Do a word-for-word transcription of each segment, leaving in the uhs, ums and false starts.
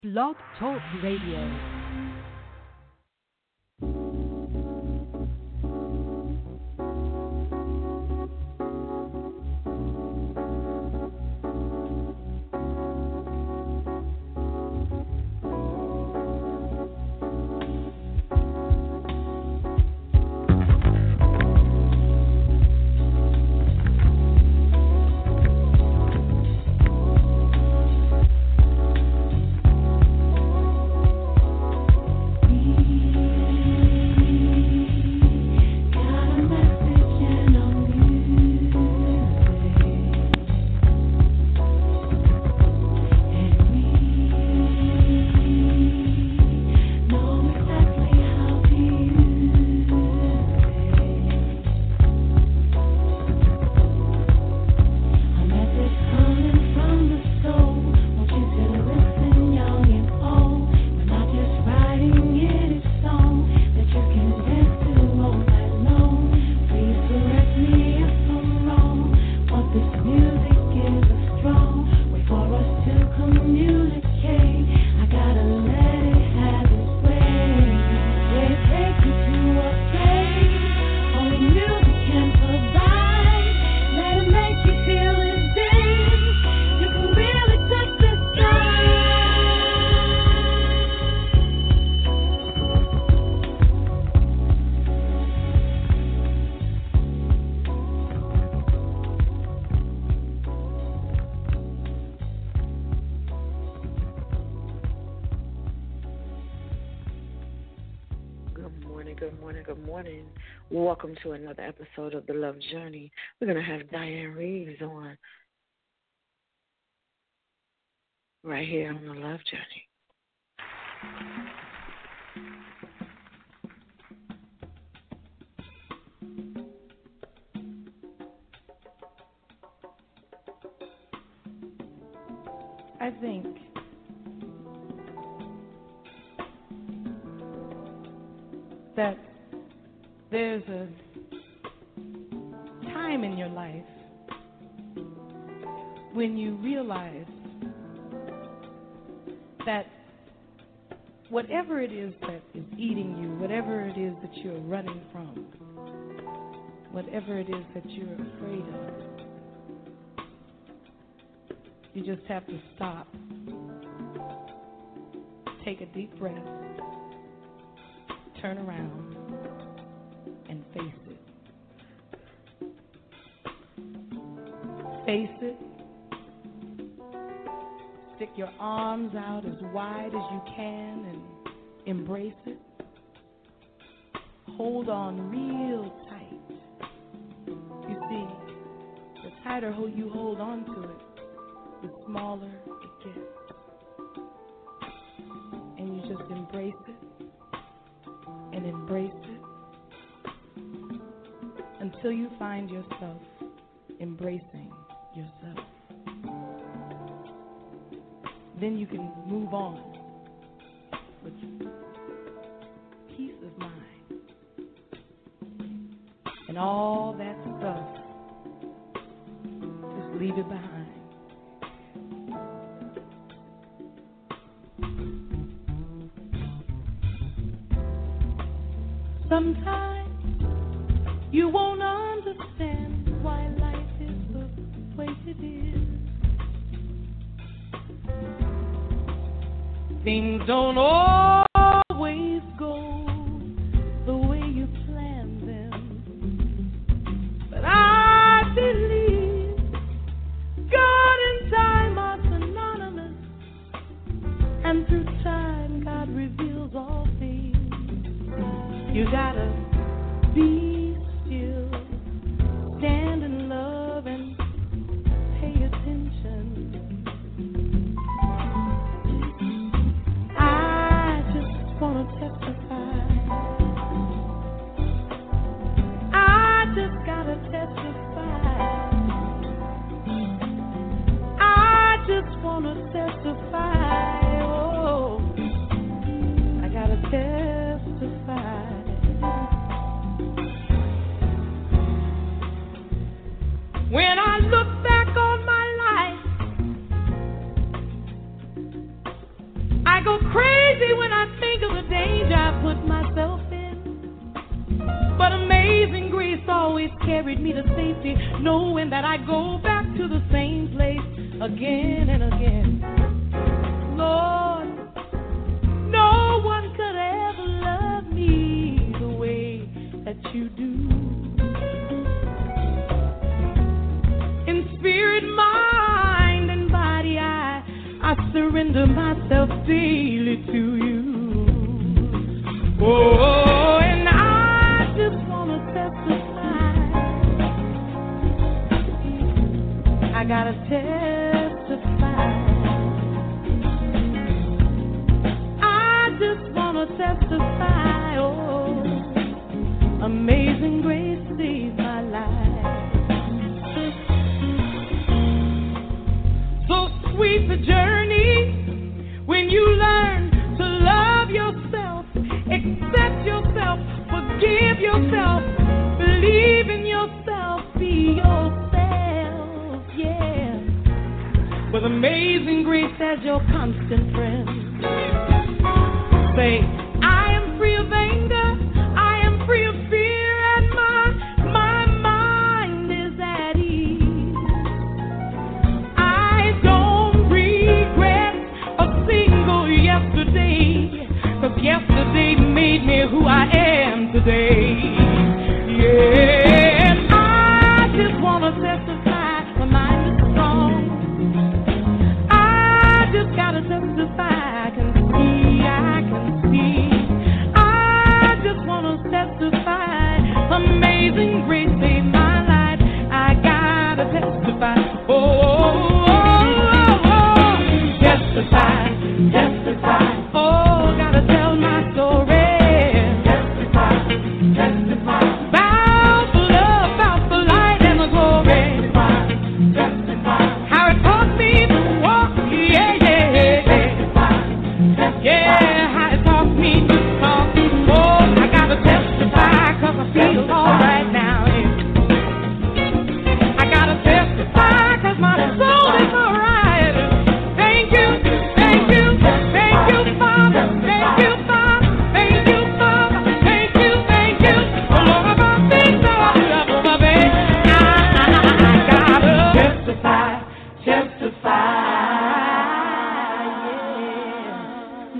Blog Talk Radio. Welcome to another episode of The Love Journey. We're going to have Diane Reeves on right here on The Love Journey. I think that there's a time in your life when you realize that whatever it is that is eating you, whatever it is that you're running from, whatever it is that you're afraid of, you just have to stop, take a deep breath, turn around, and face it. Face it. Stick your arms out as wide as you can and embrace it. Hold on real tight. You see, the tighter you hold on to it, the smaller it gets. And you just embrace it and embrace it until you find yourself embracing yourself. Then you can move on with peace of mind and all that stuff. Just leave it behind. Sometimes you won't understand why life is the way it is. Things don't always go the way you plan them. But I believe God and time are synonymous. And through time, God reveals all things. You gotta be still, stand in love and pay attention. I just wanna testify. I just gotta testify. I just wanna testify. Oh, I gotta testify. I go crazy when I think of the danger I put myself in. But amazing grace always carried me to safety, knowing that I go back to the same place again and again. Lord, no one could ever love me the way that you do. In spirit, mind, and body, I, I surrender myself daily to you. Oh, and I just want to testify. I gotta testify. I just want to testify. Oh, amazing grace saved my life. So sweet the journey when you learn to love yourself, accept yourself, forgive yourself, believe in yourself, be yourself, yeah. With amazing grace as your constant friend. Say, I am free of anger, I am free of fear, and my, my mind is at ease. I don't regret a single yesterday, 'cause yesterday made me who I am today. Yeah, and I just want to testify, my mind is strong. I just got to testify, I can see, I can see. I just want to testify, amazing grace saved my life. I got to testify, oh, oh, oh, oh, testify, testify. Oh, got to tell my story. Testify, testify. About the love, about the light and the glory. Testify, testify. How it taught me to walk, yeah, yeah, yeah. Testify, testify. Yeah, how it taught me to talk. Oh, I got to testify, 'cause I feel all right now. Yeah. I got to testify, 'cause my soul is all right. Thank you, thank you, thank you, Father. Thank you, Father. Thank you, Father. Thank you, thank you. For all of our things that I love, my baby. I, I, I gotta testify, testify. Yeah.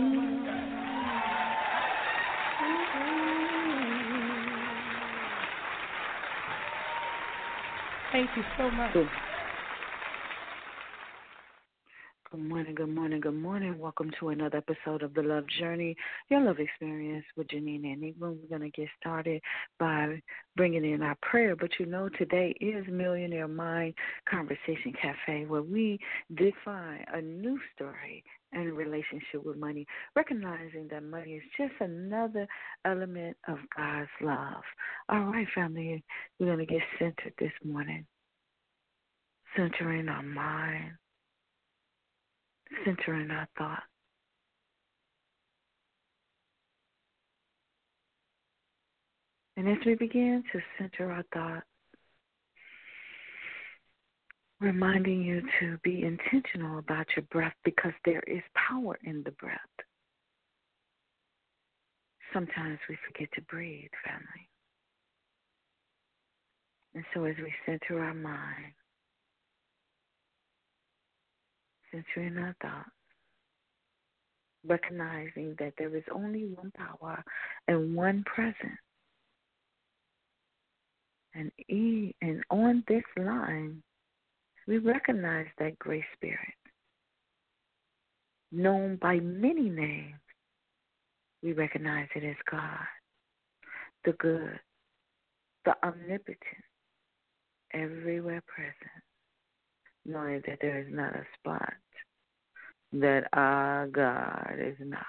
Thank you so much. Good good morning, good morning, good morning. Welcome to another episode of The Love Journey, your love experience with Janine and Negro. We're going to get started by bringing in our prayer. But you know, today is Millionaire Mind Conversation Cafe, where we define a new story and relationship with money, recognizing that money is just another element of God's love. All right, family, we're going to get centered this morning, centering our mind, centering our thought. And as we begin to center our thought, reminding you to be intentional about your breath, because there is power in the breath. Sometimes we forget to breathe, family. And so as we center our mind, centering our thoughts, recognizing that there is only one power and one presence. And, e, and on this line, we recognize that great spirit, known by many names. We recognize it as God, the good, the omnipotent, everywhere present, knowing that there is not a spot that our God is not.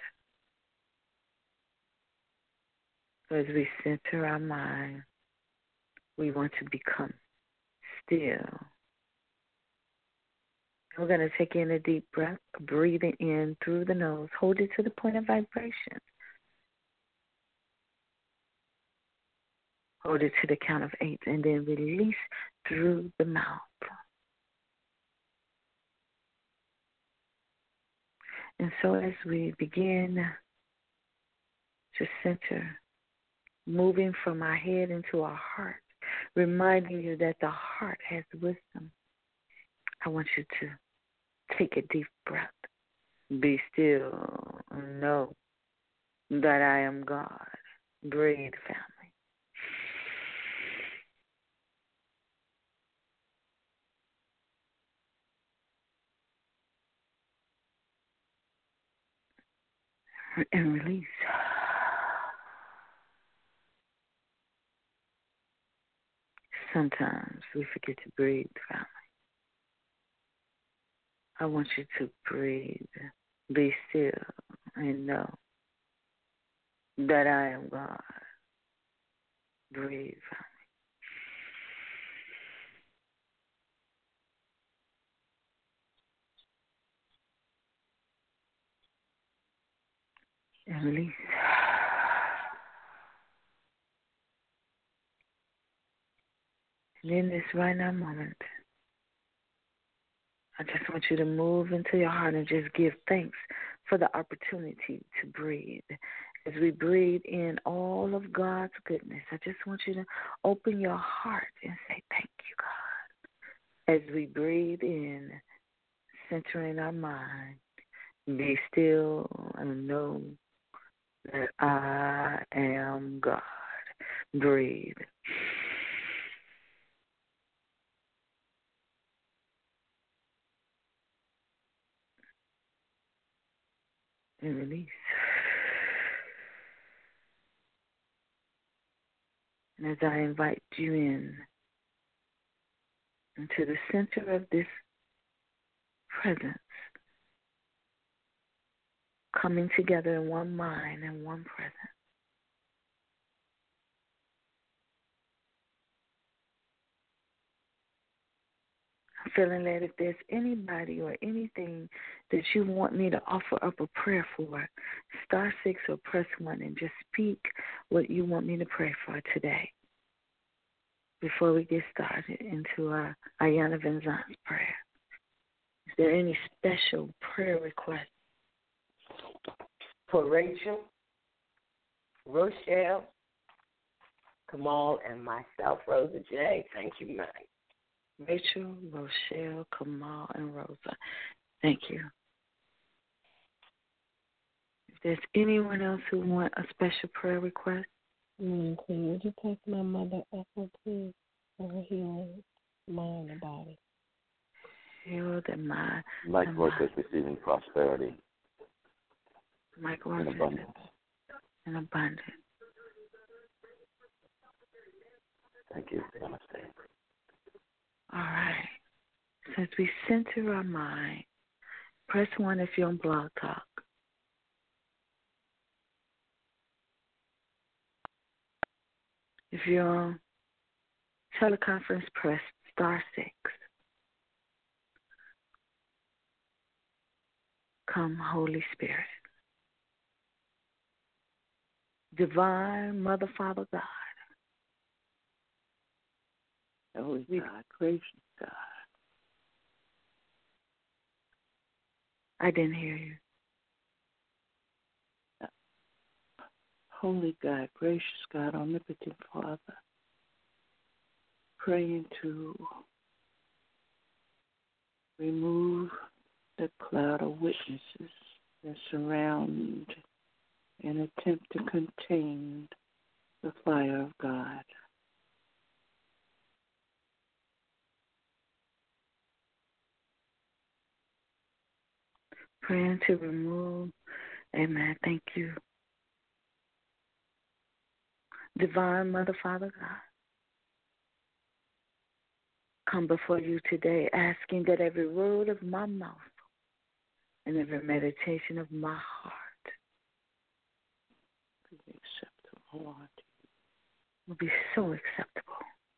So as we center our mind, we want to become still. We're going to take in a deep breath, breathing in through the nose. Hold it to the point of vibration. Hold it to the count of eight, and then release through the mouth. And so as we begin to center, moving from our head into our heart, reminding you that the heart has wisdom, I want you to take a deep breath. Be still and know that I am God. Breathe, family. And release. Sometimes we forget to breathe, family. I want you to breathe. Be still and know that I am God. Breathe, family. And release. And in this right now moment, I just want you to move into your heart and just give thanks for the opportunity to breathe. As we breathe in all of God's goodness, I just want you to open your heart and say, thank you, God. As we breathe in, centering our mind, be still and know that I am God. Breathe. And release. And as I invite you in into the center of this presence, coming together in one mind and one presence, I'm feeling that if there's anybody or anything that you want me to offer up a prayer for, star six or press one and just speak what you want me to pray for today. Before we get started into our Ayana Van Zant's prayer, is there any special prayer request? For Rachel, Rochelle, Kamal, and myself, Rosa J. Thank you, Mike. Rachel, Rochelle, Kamal, and Rosa. Thank you. If there's anyone else who want a special prayer request, Mm, Queen, would you pray for my mother, Ethel, please, for her healing, mind and body? heal the mind. Mike Roach is receiving prosperity Mike Roach and abundance. And abundance. Thank you. Namaste. All right. Since we center our mind, press one if you're on Blog Talk. If you're on teleconference, press star six. Come, Holy Spirit. Divine Mother, Father, God. Holy God, gracious God. I didn't hear you. Holy God, gracious God, omnipotent Father, praying to remove the cloud of witnesses that surround and attempt to contain the fire of God. Praying to remove. Amen. Thank you. Divine Mother, Father, God. Come before you today asking that every word of my mouth and every meditation of my heart Be acceptable unto you. will be so acceptable.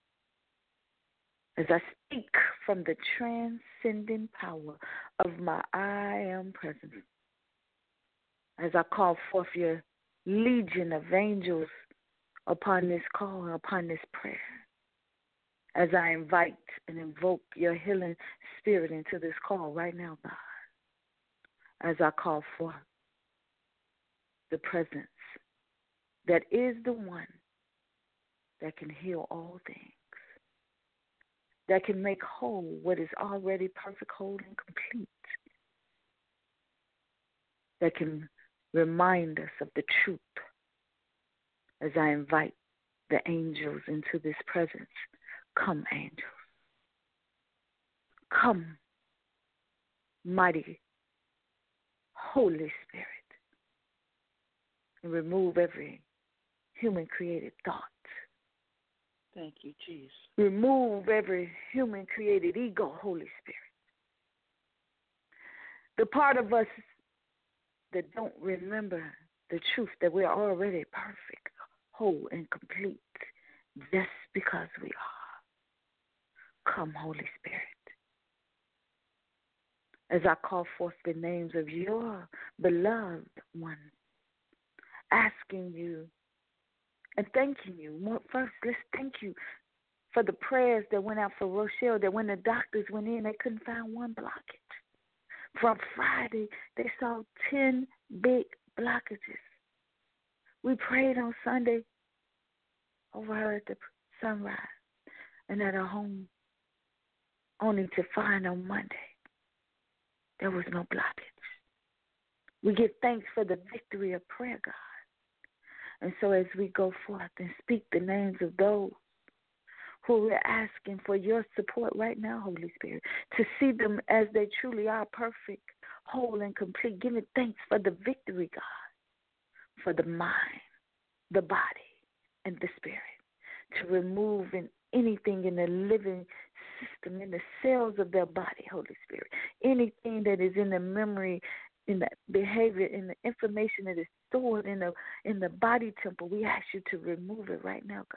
As I speak from the transcending power of my I am present. As I call forth your legion of angels upon this call and upon this prayer. As I invite and invoke your healing spirit into this call right now, God. as I call forth the presence that is the one that can heal all things, that can make whole what is already perfect, whole, and complete, that can remind us of the truth as I invite the angels into this presence. Come, angels. Come, mighty Holy Spirit, and remove every human-created thought. Thank you, Jesus. Remove every human-created ego, Holy Spirit. The part of us that don't remember the truth that we are already perfect, whole, and complete just because we are. Come, Holy Spirit. As I call forth the names of your beloved ones, asking you and thanking you. First, let's thank you for the prayers that went out for Rochelle, that when the doctors went in, they couldn't find one blockage. From Friday, they saw ten big blockages. We prayed on Sunday over her at the sunrise and at her home, only to find on Monday there was no blockage. We give thanks for the victory of prayer, God. And so as we go forth and speak the names of those who we're asking for your support right now, Holy Spirit, to see them as they truly are, perfect, whole, and complete, giving thanks for the victory, God, for the mind, the body, and the spirit, to remove in anything in the living system, in the cells of their body, Holy Spirit, anything that is in the memory, in the behavior, in the information that is stored in the in the body temple, we ask you to remove it right now,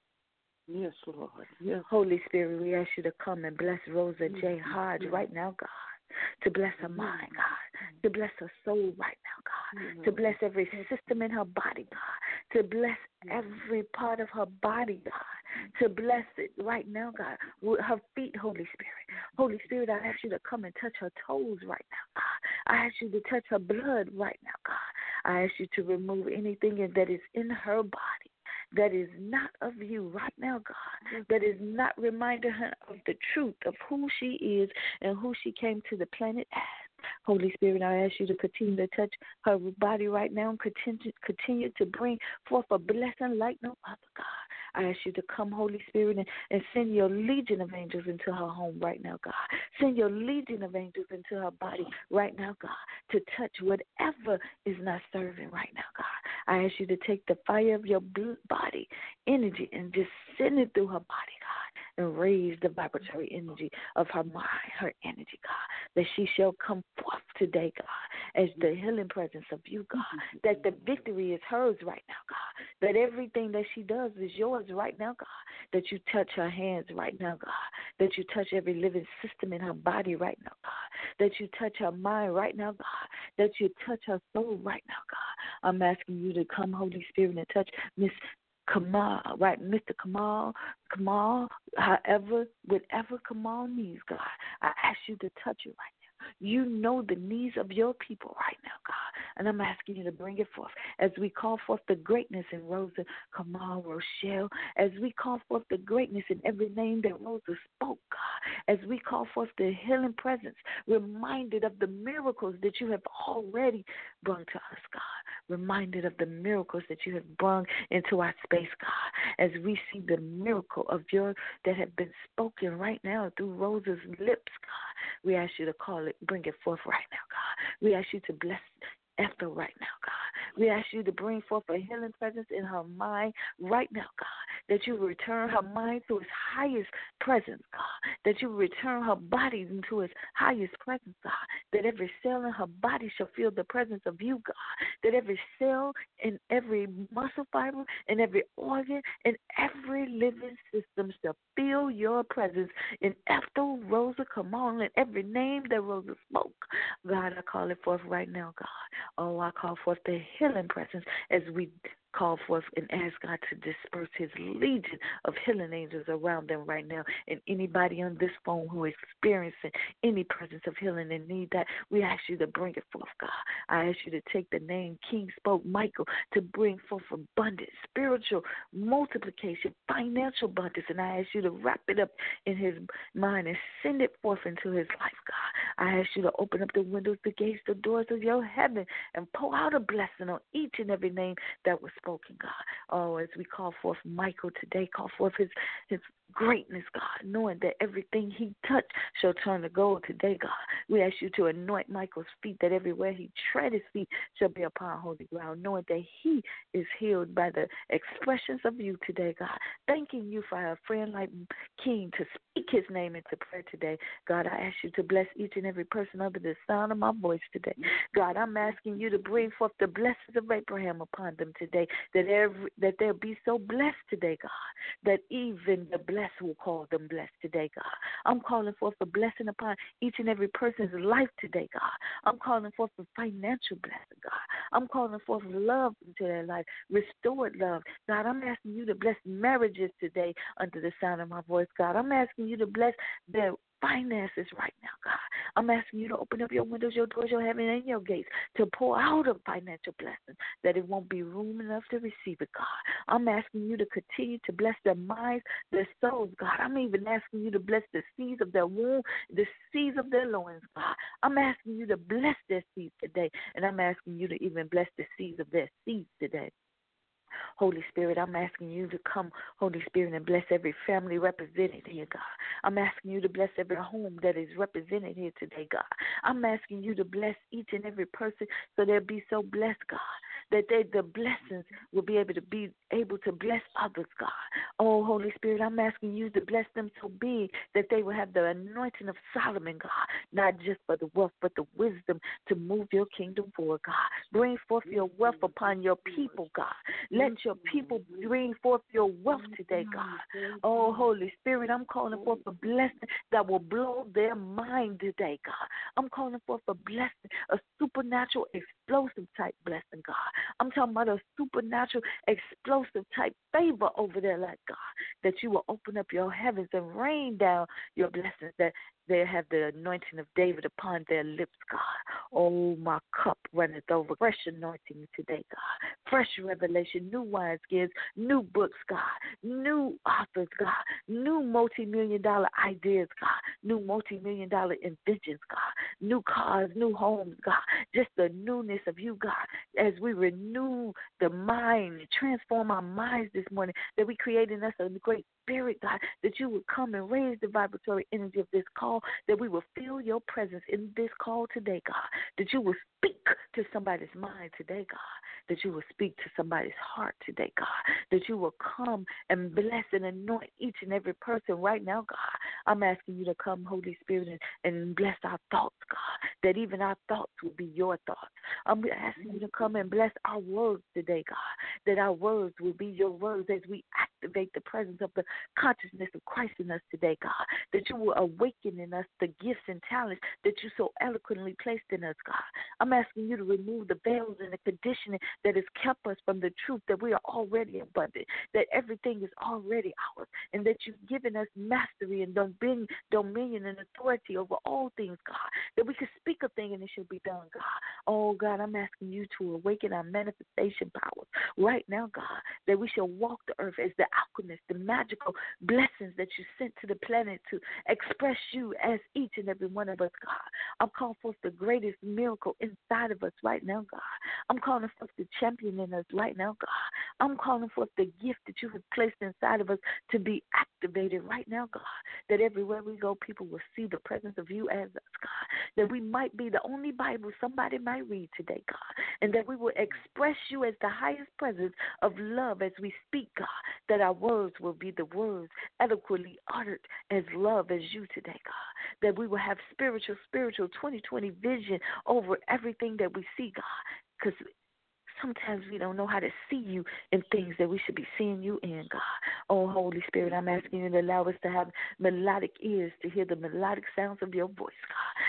God. Yes, Lord. Yes. Holy Spirit, we ask you to come and bless Rosa J. Hodge right now, God. To bless her mind, God. To bless her soul right now, God. To bless every system in her body, God. To bless every part of her body, God. To bless it right now, God. With her feet, Holy Spirit. Holy Spirit, I ask you to come and touch her toes right now, God. I ask you to touch her blood right now, God. I ask you to remove anything that is in her body that is not of you right now, God, that is not reminding her of the truth of who she is and who she came to the planet as. Holy Spirit, I ask you to continue to touch her body right now and continue, continue to bring forth a blessing like no other, God. I ask you to come, Holy Spirit, and, and send your legion of angels into her home right now, God. Send your legion of angels into her body right now, God, to touch whatever is not serving right now, God. I ask you to take the fire of your body energy and just send it through her body, God, and raise the vibratory energy of her mind, her energy, God, that she shall come forth today, God, as the healing presence of you, God, that the victory is hers right now, God, that everything that she does is yours right now, God, that you touch her hands right now, God, that you touch every living system in her body right now, God, that you touch her mind right now, God, that you touch her soul right now, God. I'm asking you to come, Holy Spirit, and touch Miss Kamal, right, Mister Kamal, Kamal, however, whatever Kamal needs, God, I ask you to touch it right now. You know the needs of your people right now, God, and I'm asking you to bring it forth as we call forth the greatness in Rosa, Kamal, Rochelle, as we call forth the greatness in every name that Rosa spoke, God, as we call forth the healing presence, reminded of the miracles that you have already brought to us, God, reminded of the miracles that you have brought into our space, God, as we see the miracle of your that have been spoken right now through Rosa's lips, God. We ask you to call it, bring it forth right now, God. We ask you to bless Ethel right now, God. We ask you to bring forth a healing presence in her mind right now, God, that you return her mind to its highest presence, God, that you return her body into its highest presence, God, that every cell in her body shall feel the presence of you, God, that every cell and every muscle fiber and every organ and every living system shall feel your presence in Ethel, Rosa, Kamal, and every name that Rosa spoke. God, I call it forth right now, God. Oh, I call forth the healing presence as we call forth and ask God to disperse his legion of healing angels around them right now. And anybody on this phone who is experiencing any presence of healing and need that, we ask you to bring it forth, God. I ask you to take the name King spoke, Michael, to bring forth abundance, spiritual multiplication, financial abundance, and I ask you to wrap it up in his mind and send it forth into his life, God. I ask you to open up the windows, the gates, the doors of your heaven and pour out a blessing on each and every name that was spoken, God. Oh, as we call forth Michael today, call forth his, his greatness, God, knowing that everything he touched shall turn to gold today, God. We ask you to anoint Michael's feet, that everywhere he tread his feet shall be upon holy ground, knowing that he is healed by the expressions of you today, God. Thanking you for a friend like King to speak his name into prayer today. God, I ask you to bless each and every person under the sound of my voice today. God, I'm asking you to bring forth the blessings of Abraham upon them today, that every that they'll be so blessed today, God, that even the blessed will call them blessed today, God. I'm calling forth a blessing upon each and every person's life today, God. I'm calling forth a financial blessing, God. I'm calling forth love into their life, restored love. God, I'm asking you to bless marriages today under the sound of my voice, God. I'm asking you to bless their finances right now, God. I'm asking you to open up your windows, your doors, your heaven, and your gates to pour out a financial blessing that it won't be room enough to receive it, God. I'm asking you to continue to bless their minds, their souls, God. I'm even asking you to bless the seeds of their womb, the seeds of their loins, God. I'm asking you to bless their seeds today, and I'm asking you to even bless the seeds of their seeds today. Holy Spirit, I'm asking you to come, Holy Spirit, and bless every family represented here, God. I'm asking you to bless every home that is represented here today, God. I'm asking you to bless each and every person so they'll be so blessed, God, that they, the blessings will be able to be able to bless others, God. Oh, Holy Spirit, I'm asking you to bless them so big that they will have the anointing of Solomon, God, not just for the wealth, but the wisdom to move your kingdom forward, God. Bring forth your wealth upon your people, God. Let your people bring forth your wealth today, God. Oh, Holy Spirit, I'm calling forth a blessing that will blow their mind today, God. I'm calling forth a blessing, a supernatural, explosive type blessing, God. I'm talking about a supernatural, explosive type favor over their life, God, that you will open up your heavens and rain down your blessings, that they have the anointing of David upon their lips, God. Oh, my cup runneth over. Fresh anointing today, God. Fresh revelation, new wineskins, new books, God. New authors, God. New multi-million dollar ideas, God. New multi-million dollar inventions, God. New cars, new homes, God. Just the newness of you, God, as we renew the mind, transform our minds this morning, that we create in us a great Spirit, God, that you would come and raise the vibratory energy of this call, that we will feel your presence in this call today, God, that you will speak to somebody's mind today, God, that you will speak to somebody's heart today, God, that you will come and bless and anoint each and every person right now, God. I'm asking you to come, Holy Spirit, and, and bless our thoughts, God, that even our thoughts will be your thoughts. I'm asking you to come and bless our words today, God, that our words will be your words as we activate the presence of the consciousness of Christ in us today, God, that you will awaken in us the gifts and talents that you so eloquently placed in us, God. I'm asking you to remove the veils and the conditioning that has kept us from the truth that we are already abundant, that everything is already ours, and that you've given us mastery and dominion, dominion and authority over all things, God, that we can speak a thing and it shall be done, God. Oh, God, I'm asking you to awaken our manifestation powers right now, God, that we shall walk the earth as the alchemist, the magical blessings that you sent to the planet to express you as each and every one of us, God. I'm calling forth the greatest miracle inside of us right now, God. I'm calling forth the champion in us right now, God. I'm calling forth the gift that you have placed inside of us to be activated right now, God, that everywhere we go, people will see the presence of you as us, God, that we might be the only Bible somebody might read today, God, and that we will express you as the highest presence of love as we speak, God, that our words will be the words eloquently uttered as love as you today, God, that we will have spiritual, spiritual twenty twenty vision over everything that we see, God, because sometimes we don't know how to see you in things that we should be seeing you in, God. Oh, Holy Spirit, I'm asking you to allow us to have melodic ears to hear the melodic sounds of your voice, God,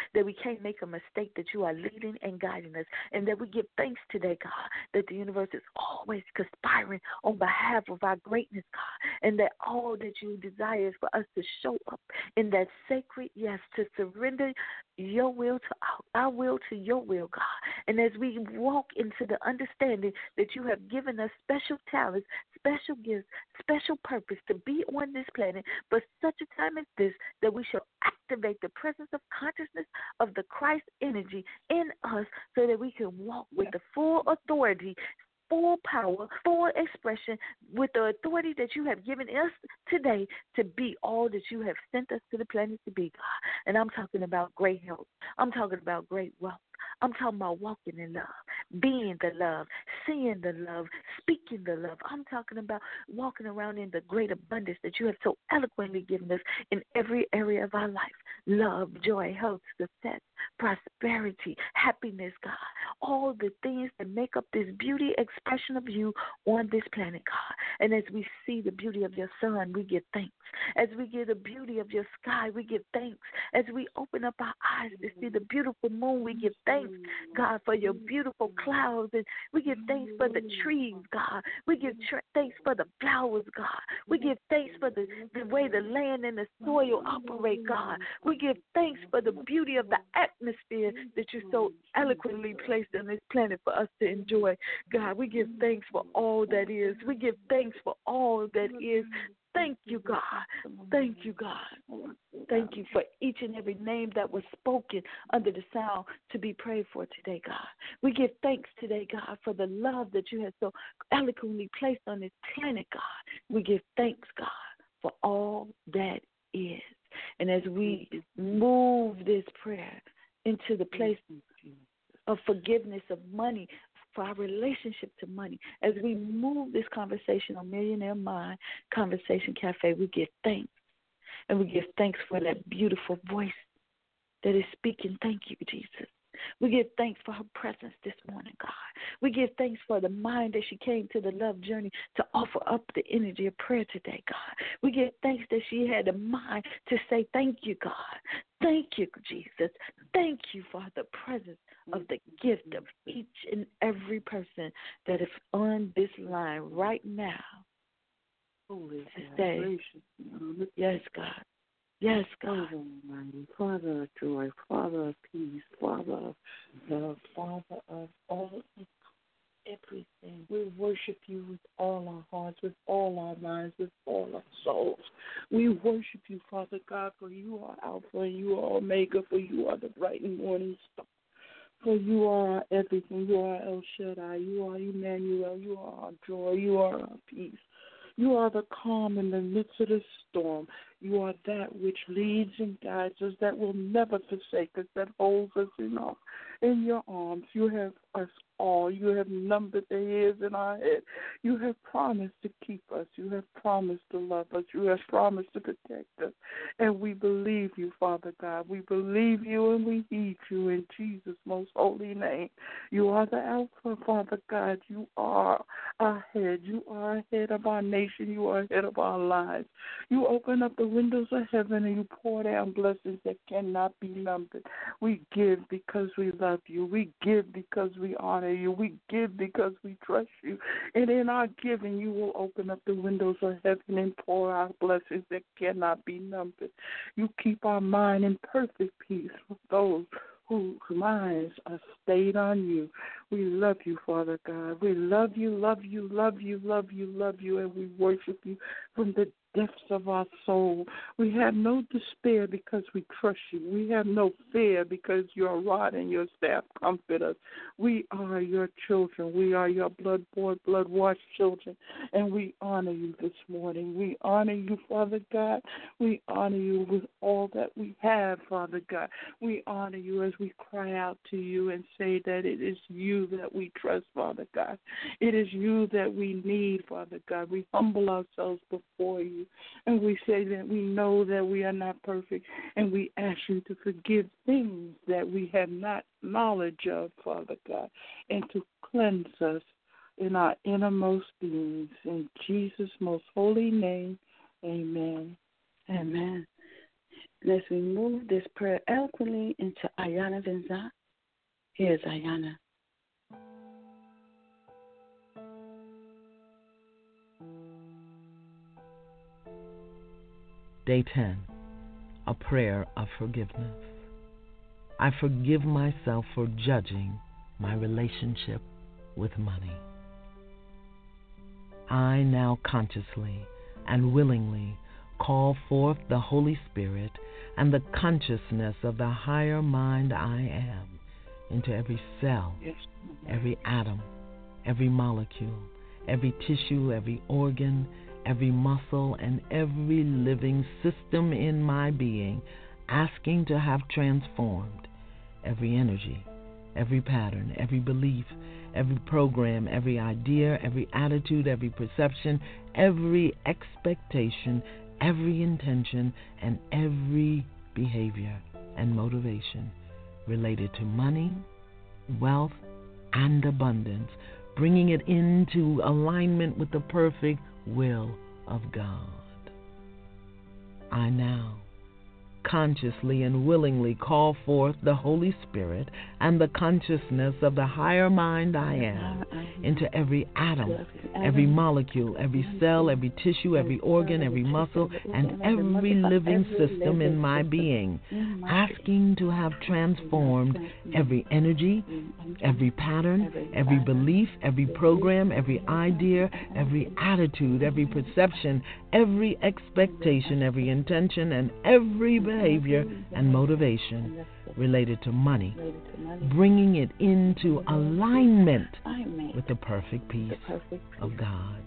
that we can't make a mistake, that you are leading and guiding us, and that we give thanks today, God, that the universe is always conspiring on behalf of our greatness, God, and that all that you desire is for us to show up in that sacred yes, to surrender your will to our, our will to your will, God. And as we walk into the understanding that you have given us special talents, special gifts, special purpose to be on this planet for such a time as this, that we shall activate the presence of consciousness of the Christ energy in us so that we can walk with the full authority, full power, full expression, with the authority that you have given us today to be all that you have sent us to the planet to be, God. And I'm talking about great health. I'm talking about great wealth. I'm talking about walking in love, being the love, seeing the love, speaking the love. I'm talking about walking around in the great abundance that you have so eloquently given us in every area of our life. Love, joy, health, success, prosperity, happiness, God. All the things that make up this beauty expression of you on this planet, God. And as we see the beauty of your sun, we give thanks. As we get the beauty of your sky, we give thanks. As we open up our eyes to see the beautiful moon, we give thanks, God, for your beautiful clouds. And we give thanks for the trees, God. We give tr- thanks for the flowers, God. We give thanks for the, the way the land and the soil operate, God. We give thanks for the beauty of the atmosphere that you so eloquently placed on this planet for us to enjoy, God. We give thanks for all that is. We give thanks for all that is. Thank you, God. Thank you, God. Thank you for each and every name that was spoken under the sound to be prayed for today, God. We give thanks today, God, for the love that you have so eloquently placed on this planet, God. We give thanks, God, for all that is. And as we move this prayer into the place of forgiveness of money, for our relationship to money, as we move this conversation on Millionaire Mind Conversation Cafe, we give thanks. And we give thanks for that beautiful voice that is speaking. Thank you, Jesus. We give thanks for her presence this morning, God. We give thanks for the mind that she came to the love journey to offer up the energy of prayer today, God. We give thanks that she had the mind to say thank you, God. Thank you, Jesus. Thank you for the presence of the gift of each and every person that is on this line right now. Holy to say, yes, God. Yes, God. Father Almighty, Father of joy, Father of peace, Father of love, Father of all everything. We worship you with all our hearts, with all our minds, with all our souls. We worship you, Father God, for you are Alpha and you are Omega, for you are the bright and morning star. For you are our everything. You are El Shaddai. You are Emmanuel. You are our joy. You are our peace. You are the calm in the midst of the storm. You are that which leads and guides us, that will never forsake us, that holds us in, our, in your arms. You have us all. You have numbered the hairs in our head. You have promised to keep us. You have promised to love us. You have promised to protect us. And we believe you, Father God. We believe you and we heed you in Jesus' most holy name. You are the Alpha, Father God. You are our head. You are head of our nation. You are head of our lives. You open up the windows of heaven and you pour down blessings that cannot be numbered. We give because we love you. We give because we honor you. We give because we trust you. And in our giving, you will open up the windows of heaven and pour out blessings that cannot be numbered. You keep our mind in perfect peace with those whose minds are stayed on you. We love you, Father God. We love you, love you, love you, love you, love you, and we worship you from the depths of our soul. We have no despair because we trust you. We have no fear because your rod and your staff comfort us. We are your children. We are your blood-bought, blood-washed children, and we honor you this morning. We honor you, Father God. We honor you with all that we have, Father God. We honor you as we cry out to you and say that it is you that we trust, Father God. It is you that we need, Father God. We humble ourselves before you. And we say that we know that we are not perfect, and we ask you to forgive things that we have not knowledge of, Father God, and to cleanse us in our innermost beings. In Jesus' most holy name, amen. Amen. And as we move this prayer eloquently into Ayana Vincent, here's Ayana. Day ten, a prayer of forgiveness. I forgive myself for judging my relationship with money. I now consciously and willingly call forth the Holy Spirit and the consciousness of the higher mind I am into every cell, every atom, every molecule, every tissue, every organ, every muscle, and every living system in my being, asking to have transformed every energy, every pattern, every belief, every program, every idea, every attitude, every perception, every expectation, every intention, and every behavior and motivation related to money, wealth, and abundance, bringing it into alignment with the perfect will of God. I now consciously and willingly call forth the Holy Spirit and the consciousness of the higher mind I am into every atom, every molecule, every cell, every tissue, every organ, every muscle, and every living system in my being, asking to have transformed every energy, every pattern, every belief, every program, every idea, every attitude, every perception, every expectation, every intention, and every behavior and motivation related to money, bringing it into alignment with the perfect peace of God.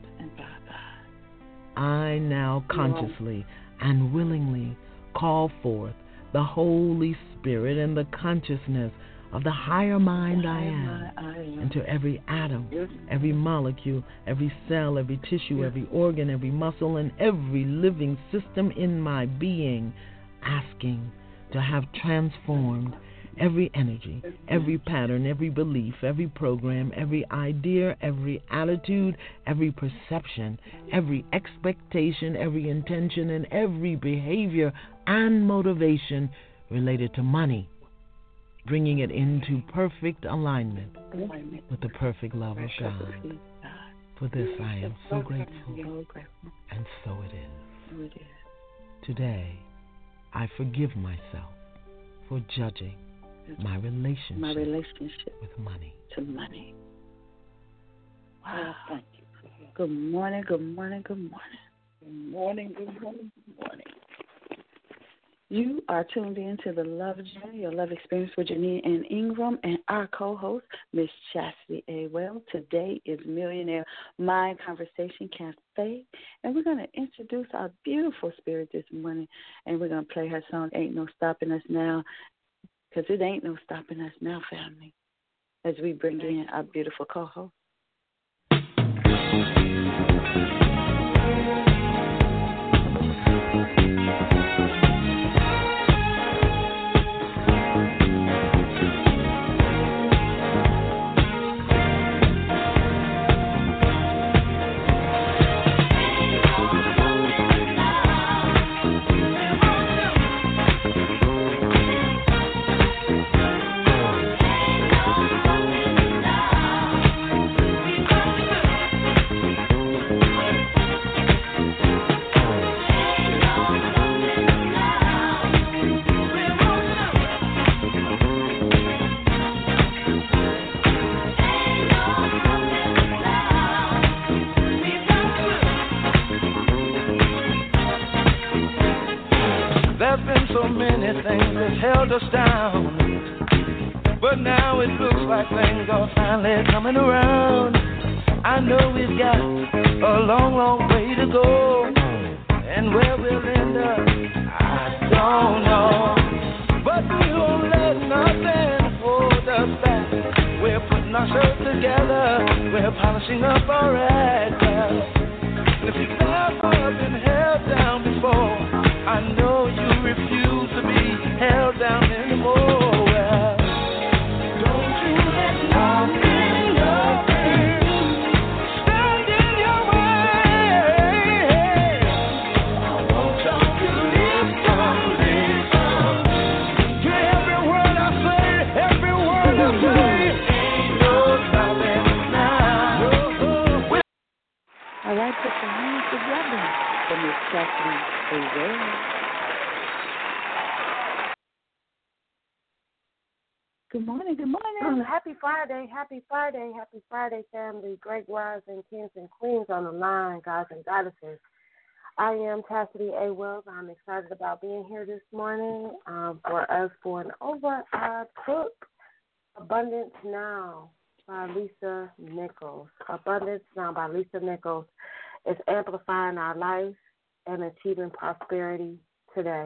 I now consciously and willingly call forth the Holy Spirit and the consciousness of the higher mind I am into every atom, every molecule, every cell, every tissue, every organ, every muscle, and every living system in my being, asking to have transformed every energy, every pattern, every belief, every program, every idea, every attitude, every perception, every expectation, every intention, and every behavior and motivation related to money, bringing it into perfect alignment with the perfect love of God. For this I am so grateful, and so it is. Today, I forgive myself for judging my relationship, my relationship with money. To money. Wow, thank you. Good morning, good morning, good morning. Good morning, good morning, good morning. You are tuned in to the Love Journey, your love experience with Janine and Ingram, and our co-host, Miss Chastity A. Well. Today is Millionaire Mind Conversation Cafe, and we're going to introduce our beautiful spirit this morning, and we're going to play her song, Ain't No Stopping Us Now, because it ain't no stopping us now, family, as we bring in our beautiful co-host. So many things that held us down, but now it looks like things are finally coming around. I know we've got a long, long way to go, and where we'll end up, I don't know. But we won't let nothing hold us back. We're putting ourselves together, we're polishing up our act. If you've never been held down before, I know you refuse to be held down anymore. Well, don't you let nothing, nothing stand in your way. I want you to live someday. right, put your hands together for Miss Kathleen A. Wells. Good morning, good morning. Happy Friday, happy Friday, happy Friday, family. Great rising kings and queens on the line, guys and goddesses. I am Chastity A. Wells. I'm excited about being here this morning um, for us going over our book, Abundance Now by Lisa Nichols. Abundance Now by Lisa Nichols is amplifying our life and achieving prosperity today.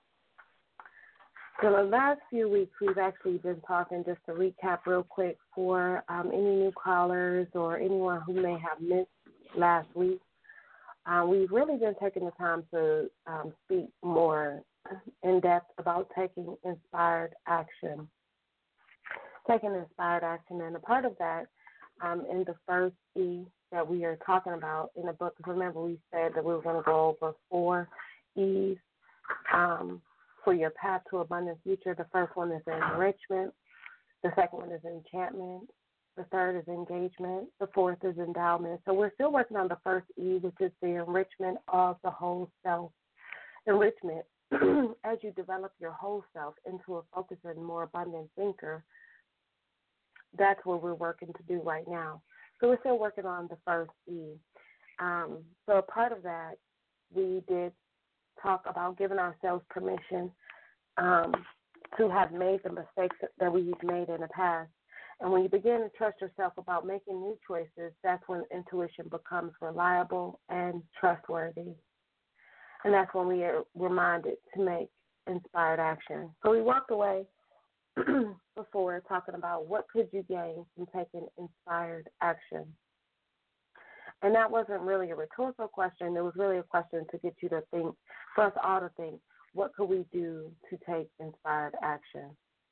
For the last few weeks, we've actually been talking, just to recap real quick for um, any new callers or anyone who may have missed last week. Uh, we've really been taking the time to um, speak more in depth about taking inspired action. Taking inspired action, and a part of that um, in the first E that we are talking about in the book, remember we said that we were going to go over four E's. Um, For your path to abundant future. The first one is enrichment. The second one is enchantment. The third is engagement. The fourth is endowment. So we're still working on the first E, which is the enrichment of the whole self. Enrichment, as you develop your whole self into a focused and more abundant thinker, that's what we're working to do right now. So we're still working on the first E. Um, so a part of that, we did talk about giving ourselves permission um, to have made the mistakes that we've made in the past. And when you begin to trust yourself about making new choices, that's when intuition becomes reliable and trustworthy. And that's when we are reminded to make inspired action. So we walked away before talking about what could you gain from taking inspired action. And that wasn't really a rhetorical question. It was really a question to get you to think, for us all to think, what could we do to take inspired action?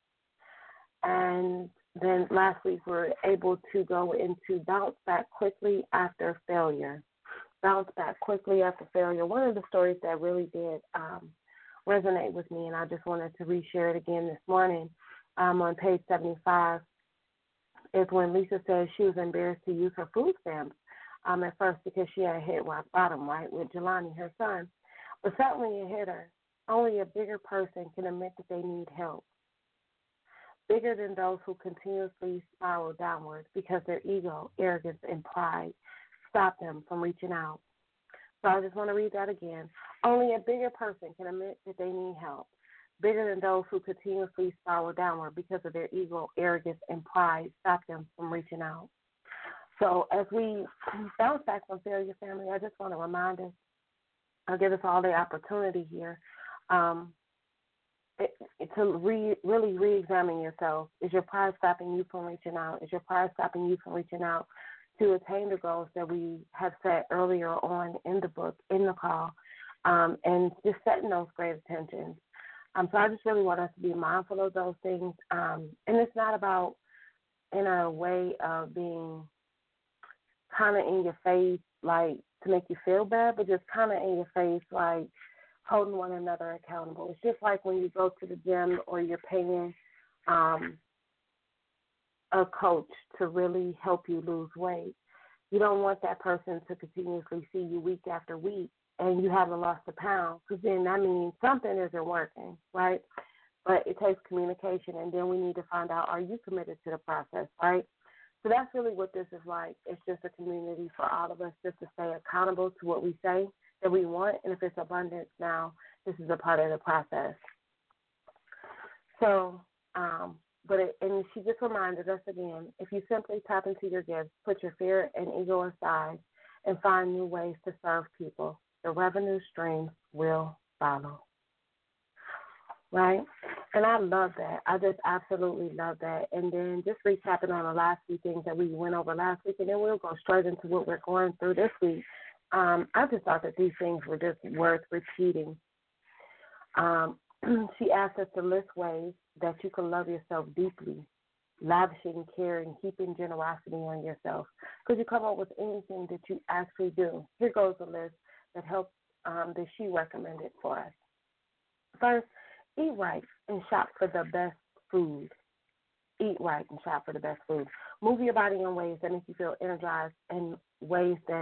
And then last week we were able to go into bounce back quickly after failure. Bounce back quickly after failure. One of the stories that really did um, resonate with me, and I just wanted to reshare it again this morning, um, on page seventy-five, is when Lisa said she was embarrassed to use her food stamps. Um, at first because she had hit rock bottom, right, with Jelani, her son. But suddenly it hit her. Only a bigger person can admit that they need help. Bigger than those who continuously spiral downward because their ego, arrogance, and pride stop them from reaching out. So I just want to read that again. Only a bigger person can admit that they need help. Bigger than those who continuously spiral downward because of their ego, arrogance, and pride stop them from reaching out. So as we bounce back from failure, family, I just want to remind us, I'll give us all the opportunity here um, it, it, to re, really re-examine yourself. Is your pride stopping you from reaching out? Is your pride stopping you from reaching out to attain the goals that we have set earlier on in the book, in the call, um, and just setting those great intentions? Um, so I just really want us to be mindful of those things. Um, and it's not about in a way of being kind of in your face, like to make you feel bad, but just kind of in your face, like holding one another accountable. It's just like when you go to the gym or you're paying um, a coach to really help you lose weight. You don't want that person to continuously see you week after week and you haven't lost a pound, because then that means something isn't working, right? But it takes communication, and then we need to find out, are you committed to the process, right? So that's really what this is like. It's just a community for all of us just to stay accountable to what we say that we want. And if it's abundance now, this is a part of the process. So, um, but it, and she just reminded us again, if you simply tap into your gifts, put your fear and ego aside, and find new ways to serve people, the revenue streams will follow. Right? And I love that. I just absolutely love that. And then just recapping on the last few things that we went over last week, and then we'll go straight into what we're going through this week. Um, I just thought that these things were just worth repeating. Um, she asked us to list ways that you can love yourself deeply, lavishing care and keeping generosity on yourself. Could you come up with anything that you actually do? Here goes the list that helped um, that she recommended for us. First, eat right and shop for the best food. Eat right and shop for the best food. Move your body in ways that make you feel energized and ways that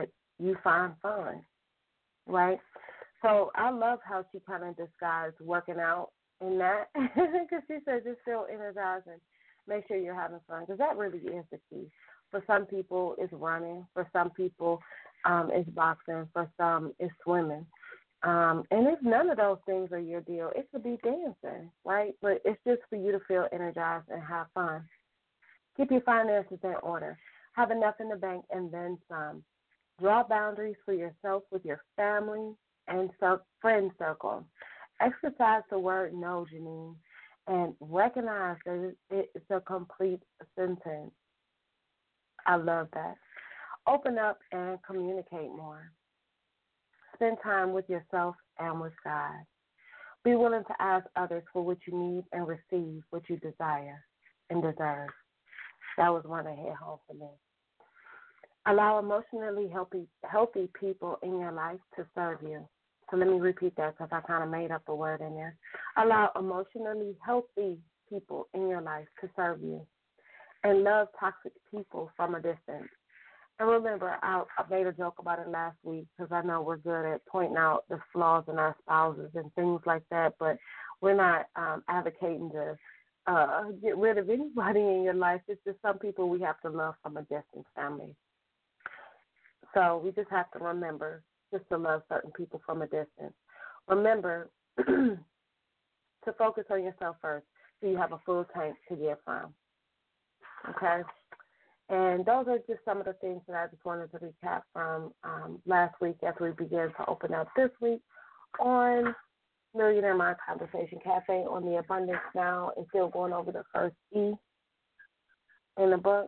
you find fun, right? So I love how she kind of disguised working out in that, because she said just feel energized and make sure you're having fun, because that really is the key. For some people, it's running. For some people, um, it's boxing. For some, it's swimming. Um, and if none of those things are your deal, it could be dancing, right? But it's just for you to feel energized and have fun. Keep your finances in order. Have enough in the bank and then some. Draw boundaries for yourself with your family and friend circle. Exercise the word no, Janine, and recognize that it's a complete sentence. I love that. Open up and communicate more. Spend time with yourself and with God. Be willing to ask others for what you need and receive what you desire and deserve. That was one that hit home for me. Allow emotionally healthy, healthy people in your life to serve you. So let me repeat that because I kind of made up a word in there. Allow emotionally healthy people in your life to serve you. And love toxic people from a distance. And remember, I, I made a joke about it last week because I know we're good at pointing out the flaws in our spouses and things like that, but we're not um, advocating to uh, get rid of anybody in your life. It's just some people we have to love from a distance, family. So we just have to remember just to love certain people from a distance. Remember to focus on yourself first so you have a full tank to give from. Okay? And those are just some of the things that I just wanted to recap from um, last week as we begin to open up this week on Millionaire Mind Conversation Cafe on the Abundance Now, and still going over the first E in the book.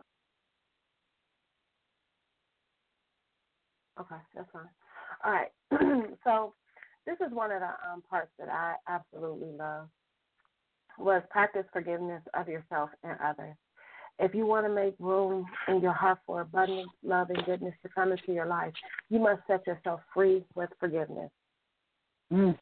Okay, that's fine. All right. So this is one of the um, parts that I absolutely love, was practice forgiveness of yourself and others. If you want to make room in your heart for abundance, love, and goodness to come into your life, you must set yourself free with forgiveness. Mm.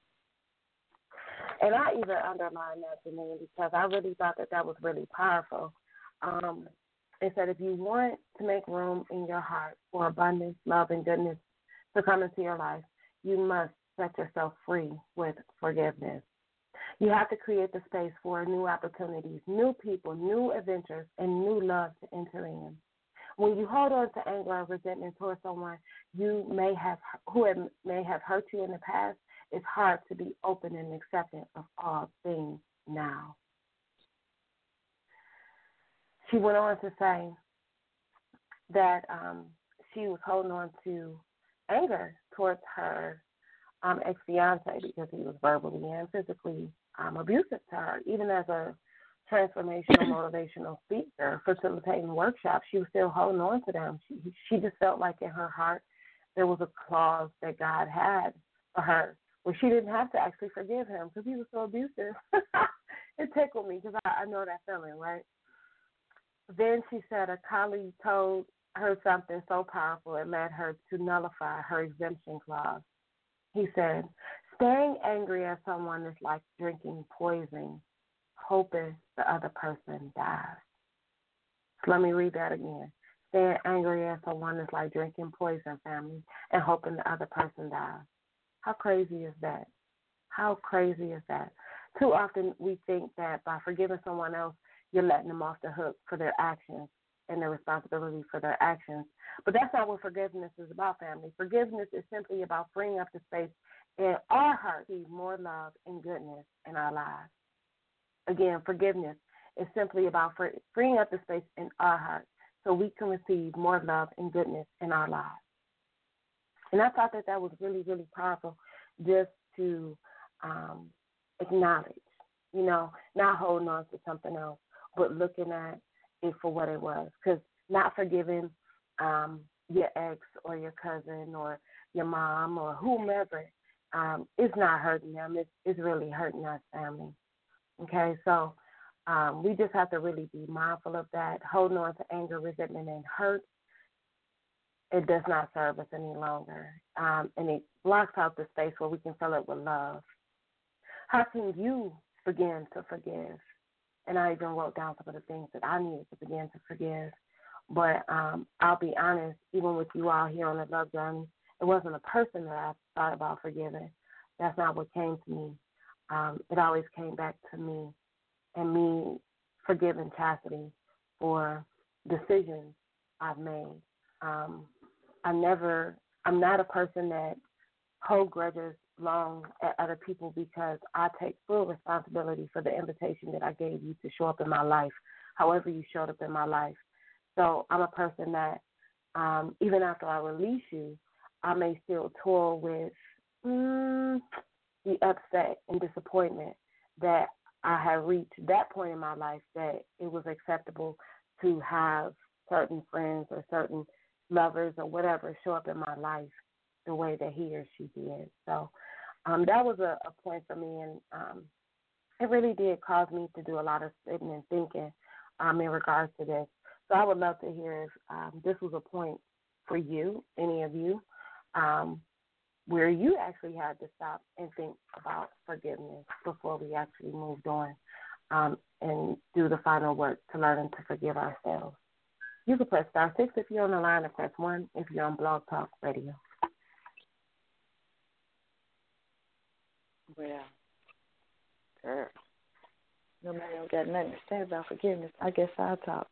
And I even underlined that, Janine, because I really thought that that was really powerful. Um, it said if you want to make room in your heart for abundance, love, and goodness to come into your life, you must set yourself free with forgiveness. You have to create the space for new opportunities, new people, new adventures, and new love to enter in. When you hold on to anger or resentment towards someone you may have who may have hurt you in the past, it's hard to be open and accepting of all things now. She went on to say that um, she was holding on to anger towards her um, ex-fiance because he was verbally and physically um, abusive to her. Even as a transformational, motivational speaker facilitating workshops, she was still holding on to them. She, she just felt like in her heart there was a clause that God had for her where she didn't have to actually forgive him because he was so abusive. It tickled me because I, I know that feeling, right? Then she said a colleague told her something so powerful it led her to nullify her exemption clause. He said, staying angry at someone is like drinking poison, hoping the other person dies. So let me read that again. Staying angry at someone is like drinking poison, family, and hoping the other person dies. How crazy is that? How crazy is that? Too often we think that by forgiving someone else, you're letting them off the hook for their actions and their responsibility for their actions. But that's not what forgiveness is about, family. Forgiveness is simply about freeing up the space in our heart to receive more love and goodness in our lives. Again, forgiveness is simply about freeing up the space in our heart so we can receive more love and goodness in our lives. And I thought that that was really, really powerful just to um, acknowledge, you know, not holding on to something else, but looking at it for what it was. Because not forgiving um, your ex or your cousin or your mom or whomever um, is not hurting them. It's, it's really hurting our family. Okay, so um, we just have to really be mindful of that. Holding on to anger, resentment, and hurt, it does not serve us any longer. Um, and it blocks out the space where we can fill it with love. How can you begin to forgive? And I even wrote down some of the things that I needed to begin to forgive. But um, I'll be honest, even with you all here on the love journey, it wasn't a person that I thought about forgiving. That's not what came to me. Um, it always came back to me and me forgiving Chastity for decisions I've made. Um, I never, I'm not a person that hold grudges long at other people because I take full responsibility for the invitation that I gave you to show up in my life, however you showed up in my life. So I'm a person that um, even after I release you, I may still toil with mm, the upset and disappointment that I have reached that point in my life that it was acceptable to have certain friends or certain lovers or whatever show up in my life the way that he or she did. So um, that was a, a point for me, and um, it really did cause me to do a lot of sitting and thinking um, in regards to this. So I would love to hear if um, this was a point for you, any of you, um, where you actually had to stop and think about forgiveness before we actually moved on um, and do the final work to learn to forgive ourselves. You can press star six if you're on the line, or press one if you're on Blog Talk Radio. Well, girl, nobody don't got nothing to say about forgiveness. I guess I'll talk.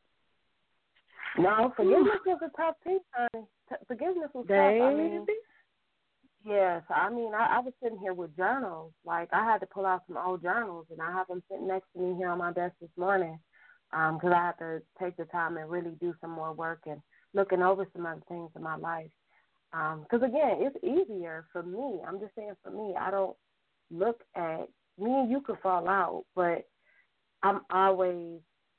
No, forgiveness is a tough thing, honey. Forgiveness was tough. I mean, yes, I mean, I, I was sitting here with journals. Like, I had to pull out some old journals, and I have them sitting next to me here on my desk this morning because um, I had to take the time and really do some more work and looking over some other things in my life. Because, um, again, it's easier for me. I'm just saying for me. I don't look at, me and you could fall out, but I'm always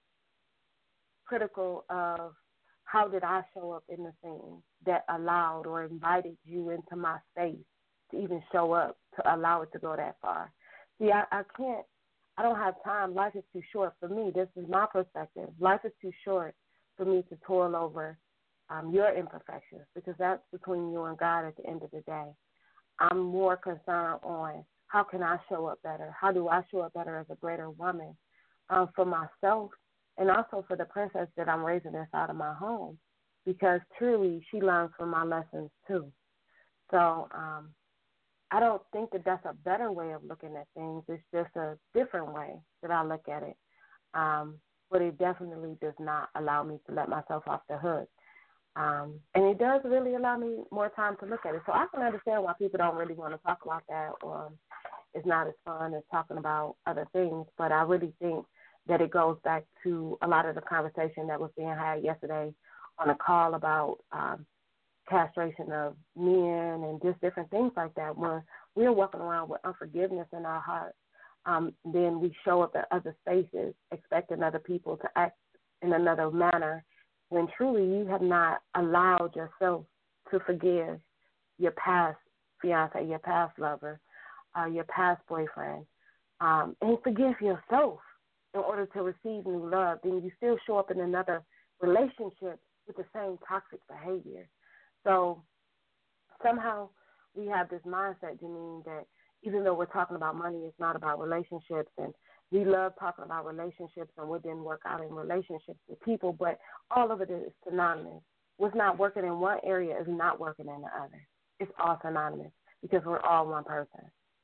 critical of how did I show up in the scene that allowed or invited you into my space to even show up, to allow it to go that far. See, I, I can't, I don't have time. Life is too short for me. This is my perspective. Life is too short for me to toil over um, your imperfections because that's between you and God at the end of the day. I'm more concerned on how can I show up better? How do I show up better as a greater woman um, for myself and also for the princess that I'm raising inside of my home, because truly she learns from my lessons too. So um, I don't think that that's a better way of looking at things. It's just a different way that I look at it. Um, but it definitely does not allow me to let myself off the hook. Um, and it does really allow me more time to look at it. So I can understand why people don't really want to talk about that, or it's not as fun as talking about other things. But I really think that it goes back to a lot of the conversation that was being had yesterday on a call about um, castration of men and just different things like that. When we're walking around with unforgiveness in our hearts, um, then we show up at other spaces expecting other people to act in another manner when truly you have not allowed yourself to forgive your past fiance, your past lover, uh, your past boyfriend, um, and forgive yourself in order to receive new love. Then you still show up in another relationship with the same toxic behavior. So somehow we have this mindset, Janine, that even though we're talking about money, it's not about relationships. And we love talking about relationships and what didn't work out in relationships with people, but all of it is synonymous. What's not working in one area is not working in the other. It's all synonymous because we're all one person.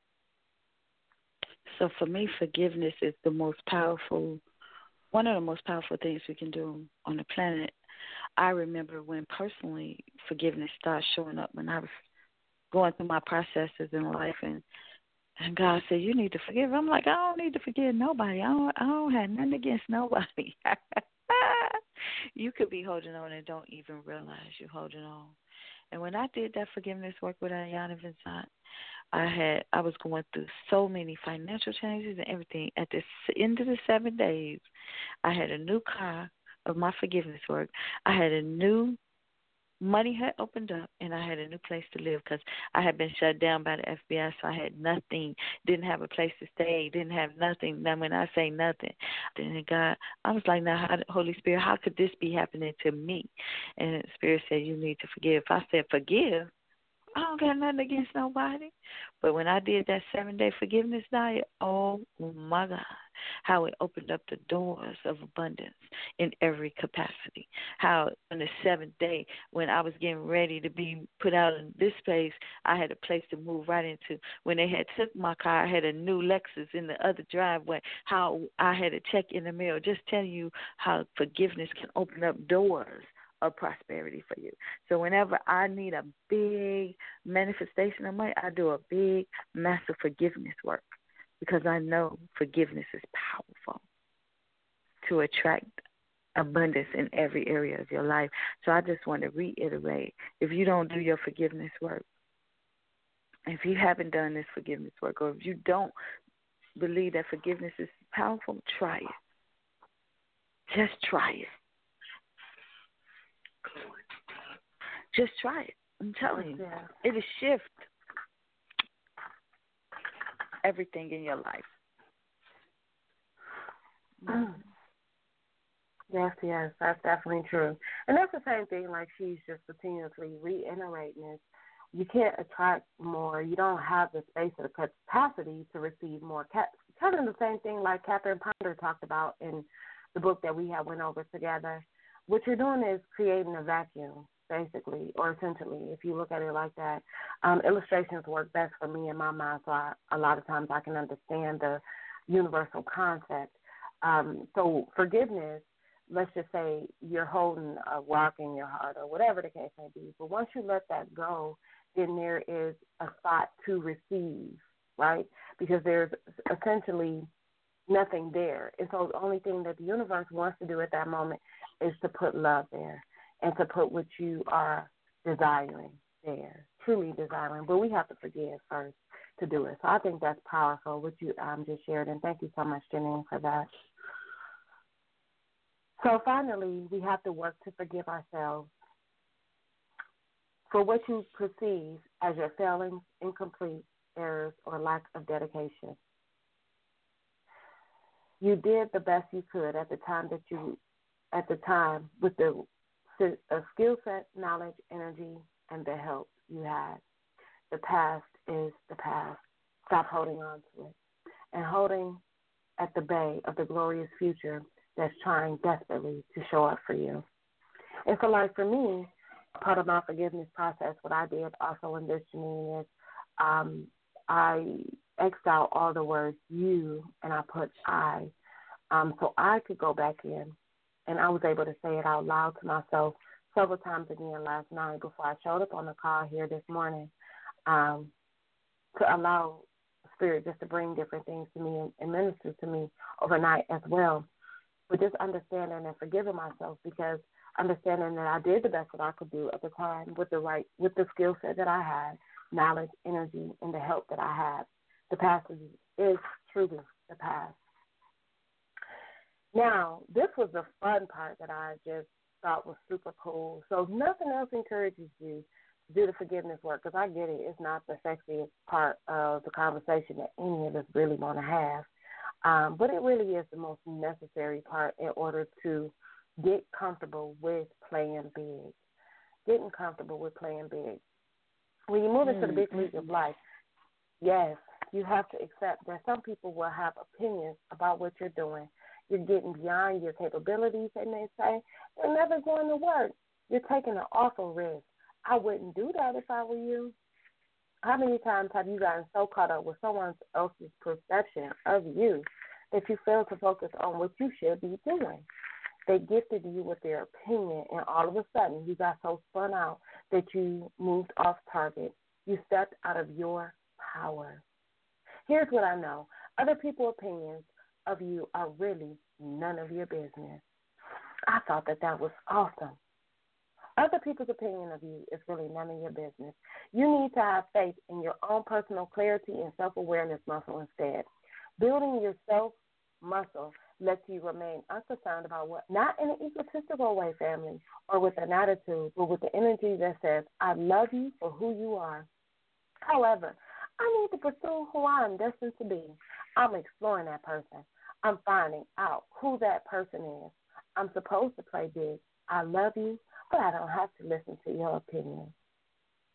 So for me, forgiveness is the most powerful, one of the most powerful things we can do on the planet. I remember when personally forgiveness started showing up when I was going through my processes in life, and and God said, you need to forgive. I'm like, I don't need to forgive nobody. I don't, I don't have nothing against nobody. You could be holding on and don't even realize you're holding on. And when I did that forgiveness work with Ayana Vincent, I had I was going through so many financial changes and everything. At the end of the seven days, I had a new car of my forgiveness work. I had a new money had opened up, and I had a new place to live because I had been shut down by the F B I, so I had nothing, didn't have a place to stay, didn't have nothing. Now, when I say nothing, then God, I was like, now, how, Holy Spirit, how could this be happening to me? And the Spirit said, you need to forgive. I said, forgive? I don't got nothing against nobody. But when I did that seven-day forgiveness diet, oh, my God, how it opened up the doors of abundance in every capacity. How on the seventh day, when I was getting ready to be put out in this space, I had a place to move right into. When they had took my car, I had a new Lexus in the other driveway, how I had a check in the mail. Just telling you how forgiveness can open up doors of prosperity for you. So whenever I need a big manifestation of money, I do a big, massive forgiveness work because I know forgiveness is powerful to attract abundance in every area of your life. So I just want to reiterate, if you don't do your forgiveness work, if you haven't done this forgiveness work, or if you don't believe that forgiveness is powerful, try it. Just try it. Just try it. I'm telling you. Yeah. It'll shift everything in your life. Mm. Yes, yes, that's definitely true. And that's the same thing, like she's just continuously reiterating this. You can't attract more. You don't have the space or the capacity to receive more. Kind of the same thing like Catherine Ponder talked about in the book that we have went over together. What you're doing is creating a vacuum, basically, or essentially, if you look at it like that. Um, illustrations work best for me in my mind, so I, a lot of times I can understand the universal concept. Um, so forgiveness, let's just say you're holding a rock in your heart or whatever the case may be, but once you let that go, then there is a spot to receive, right? Because there's essentially nothing there. And so the only thing that the universe wants to do at that moment is to put love there and to put what you are desiring there, truly desiring. But we have to forgive first to do it. So I think that's powerful, what you um, just shared, and thank you so much, Janine, for that. So finally, we have to work to forgive ourselves for what you perceive as your failings, incomplete errors, or lack of dedication. You did the best you could at the time that you, at the time with the a skill set, knowledge, energy, and the help you had. The past is the past. Stop holding on to it and holding at the bay of the glorious future that's trying desperately to show up for you. And so, like for me, part of my forgiveness process, what I did also in this, Janine, is um, I X'd out all the words you and I put I, um, so I could go back in. And I was able to say it out loud to myself several times again last night before I showed up on the call here this morning, um, to allow Spirit just to bring different things to me and, and minister to me overnight as well. But just understanding and forgiving myself, because understanding that I did the best that I could do at the time with the right, with the skill set that I had, knowledge, energy, and the help that I had. The past is, is truly the past. Now, this was the fun part that I just thought was super cool. So if nothing else encourages you to do the forgiveness work, because I get it, it's not the sexiest part of the conversation that any of us really want to have, um, but it really is the most necessary part in order to get comfortable with playing big, getting comfortable with playing big. When you move into the big league of life, yes, you have to accept that some people will have opinions about what you're doing. You're getting beyond your capabilities, they may say. They're never going to work. You're taking an awful risk. I wouldn't do that if I were you. How many times have you gotten so caught up with someone else's perception of you that you fail to focus on what you should be doing? They gifted you with their opinion, and all of a sudden you got so spun out that you moved off target. You stepped out of your power. Here's what I know. Other people's opinions of you are really none of your business. I thought that that was awesome. Other people's opinion of you is really none of your business. You need to have faith in your own personal clarity and self-awareness muscle instead. Building your self-muscle lets you remain unconcerned about what, not in an egotistical way, family, or with an attitude, but with the energy that says, I love you for who you are. However, I need to pursue who I am destined to be. I'm exploring that person. I'm finding out who that person is. I'm supposed to play big. I love you, but I don't have to listen to your opinion.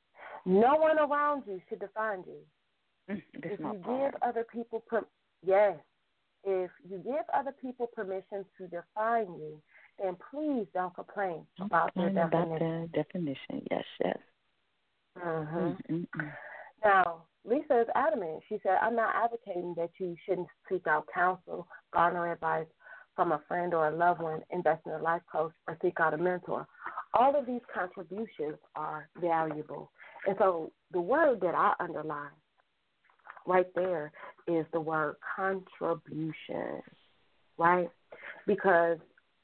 No one around you should define you. Mm, if you part. give other people, per- yes, if you give other people permission to define you, then please don't complain about their about definition. the definition. Yes, yes. Mm-hmm. Mm-hmm. Now, Lisa is adamant. She said, I'm not advocating that you shouldn't seek out counsel, garner advice from a friend or a loved one, invest in a life coach, or seek out a mentor. All of these contributions are valuable. And so the word that I underline right there is the word contribution, right? Because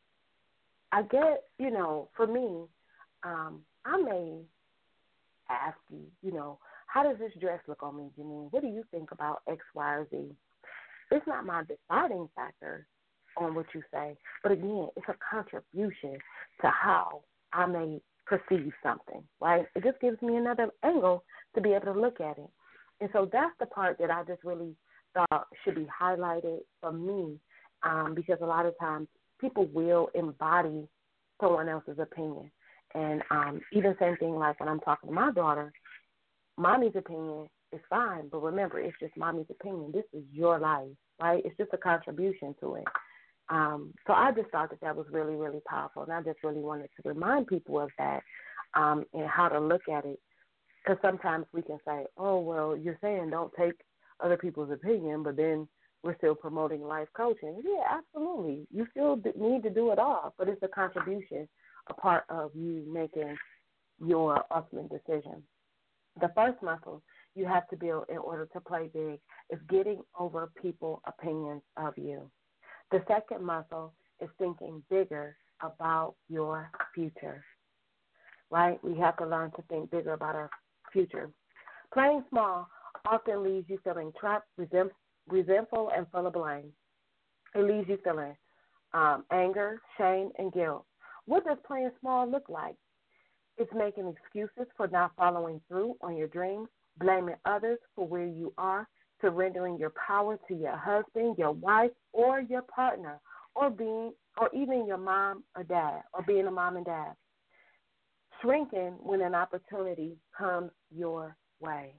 I get, you know, for me, um, I may ask you, you know, how does this dress look on me, Janine? What do you think about X, Y, or Z? It's not my deciding factor on what you say, but again, it's a contribution to how I may perceive something, right? It just gives me another angle to be able to look at it. And so that's the part that I just really thought should be highlighted for me, um, because a lot of times people will embody someone else's opinion. And um, even same thing like when I'm talking to my daughter, mommy's opinion is fine, but remember, it's just mommy's opinion. This is your life, right? It's just a contribution to it. Um, so I just thought that that was really, really powerful, and I just really wanted to remind people of that um, and how to look at it. Because sometimes we can say, oh, well, you're saying don't take other people's opinion, but then we're still promoting life coaching. Yeah, absolutely. You still need to do it all, but it's a contribution, a part of you making your ultimate decision. The first muscle you have to build in order to play big is getting over people's opinions of you. The second muscle is thinking bigger about your future, right? We have to learn to think bigger about our future. Playing small often leaves you feeling trapped, resent, resentful, and full of blame. It leaves you feeling um, anger, shame, and guilt. What does playing small look like? It's making excuses for not following through on your dreams, blaming others for where you are, surrendering your power to your husband, your wife, or your partner, or being, or even your mom or dad, or being a mom and dad. Shrinking when an opportunity comes your way.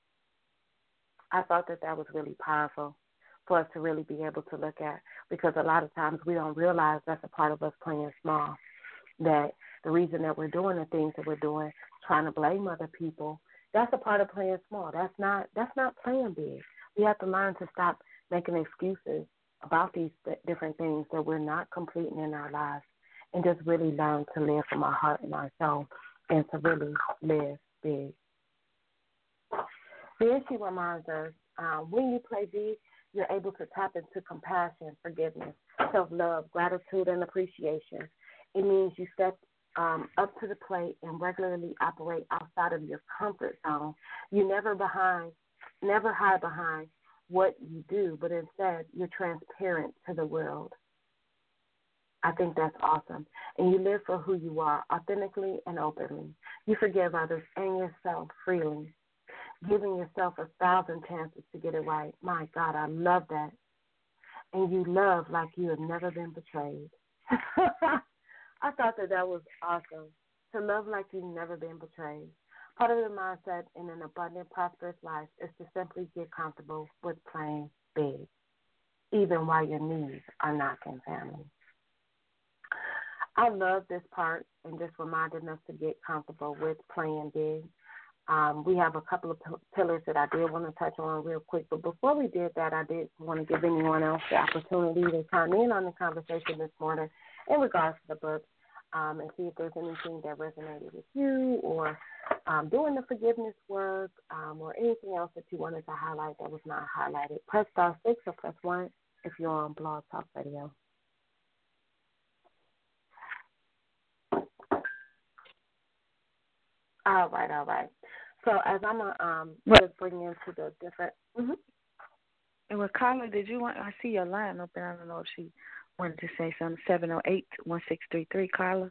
I thought that that was really powerful for us to really be able to look at, because a lot of times we don't realize that's a part of us playing small, that the reason that we're doing the things that we're doing, trying to blame other people, that's a part of playing small. That's not that's not playing big. We have to learn to stop making excuses about these different things that we're not completing in our lives, and just really learn to live from our heart and our soul, and to really live big. Then she reminds us, um, when you play big, you're able to tap into compassion, forgiveness, self-love, gratitude, and appreciation. It means you step um, up to the plate and regularly operate outside of your comfort zone. You never behind, never hide behind what you do, but instead you're transparent to the world. I think that's awesome. And you live for who you are, authentically and openly. You forgive others and yourself freely, giving yourself a thousand chances to get it right. My God, I love that. And you love like you have never been betrayed. I thought that that was awesome, to love like you've never been betrayed. Part of the mindset in an abundant, prosperous life is to simply get comfortable with playing big, even while your needs are knocking, family. I love this part and just reminding us to get comfortable with playing big. Um, we have a couple of p- pillars that I did want to touch on real quick, but before we did that, I did want to give anyone else the opportunity to chime in on the conversation this morning in regards to the book, um, and see if there's anything that resonated with you, or um, doing the forgiveness work, um, or anything else that you wanted to highlight that was not highlighted. Press star six or press one if you're on Blog Talk Radio. All right, all right. So as I'm going to um, just bring into the different... Mm-hmm. And with Carla, did you want... I see your line open. I don't know if she wanted to say something. seven oh eight, one six three three, Carla.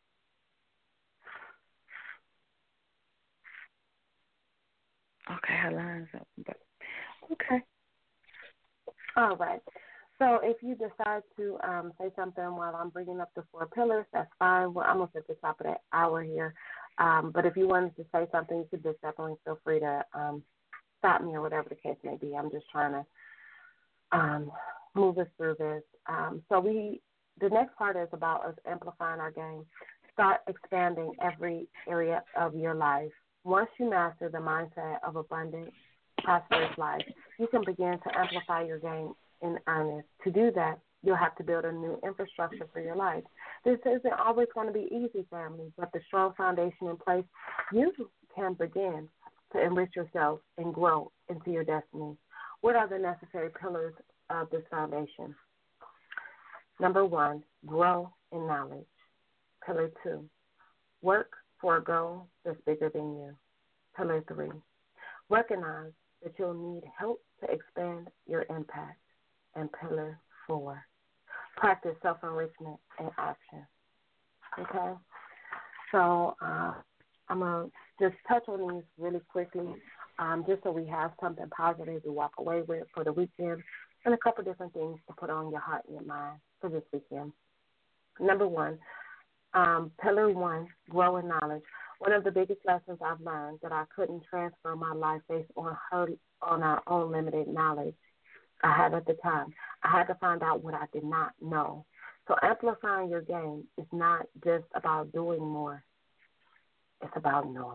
Okay, her line's open. But okay. All right. So if you decide to um, say something while I'm bringing up the four pillars, that's fine. We're almost at the top of that hour here. Um, but if you wanted to say something, you could just definitely feel free to um, stop me or whatever the case may be. I'm just trying to um, move us through this. Um, so we, the next part is about us amplifying our game. Start expanding every area of your life. Once you master the mindset of abundant, prosperous life, you can begin to amplify your game in earnest. To do that, you'll have to build a new infrastructure for your life. This isn't always going to be easy, family, but the strong foundation in place, you can begin to enrich yourself and grow into your destiny. What are the necessary pillars of this foundation? Number one, grow in knowledge. Pillar two, work for a goal that's bigger than you. Pillar three, recognize that you'll need help to expand your impact. And pillar four, practice self-enrichment in action. Okay? So uh, I'm going to just touch on these really quickly um, just so we have something positive to walk away with for the weekend and a couple different things to put on your heart and your mind for this weekend. Number one, um, pillar one, grow in knowledge. One of the biggest lessons I've learned that I couldn't transfer my life based on her, on our own limited knowledge I had at the time. I had to find out what I did not know. So amplifying your game is not just about doing more. It's about knowing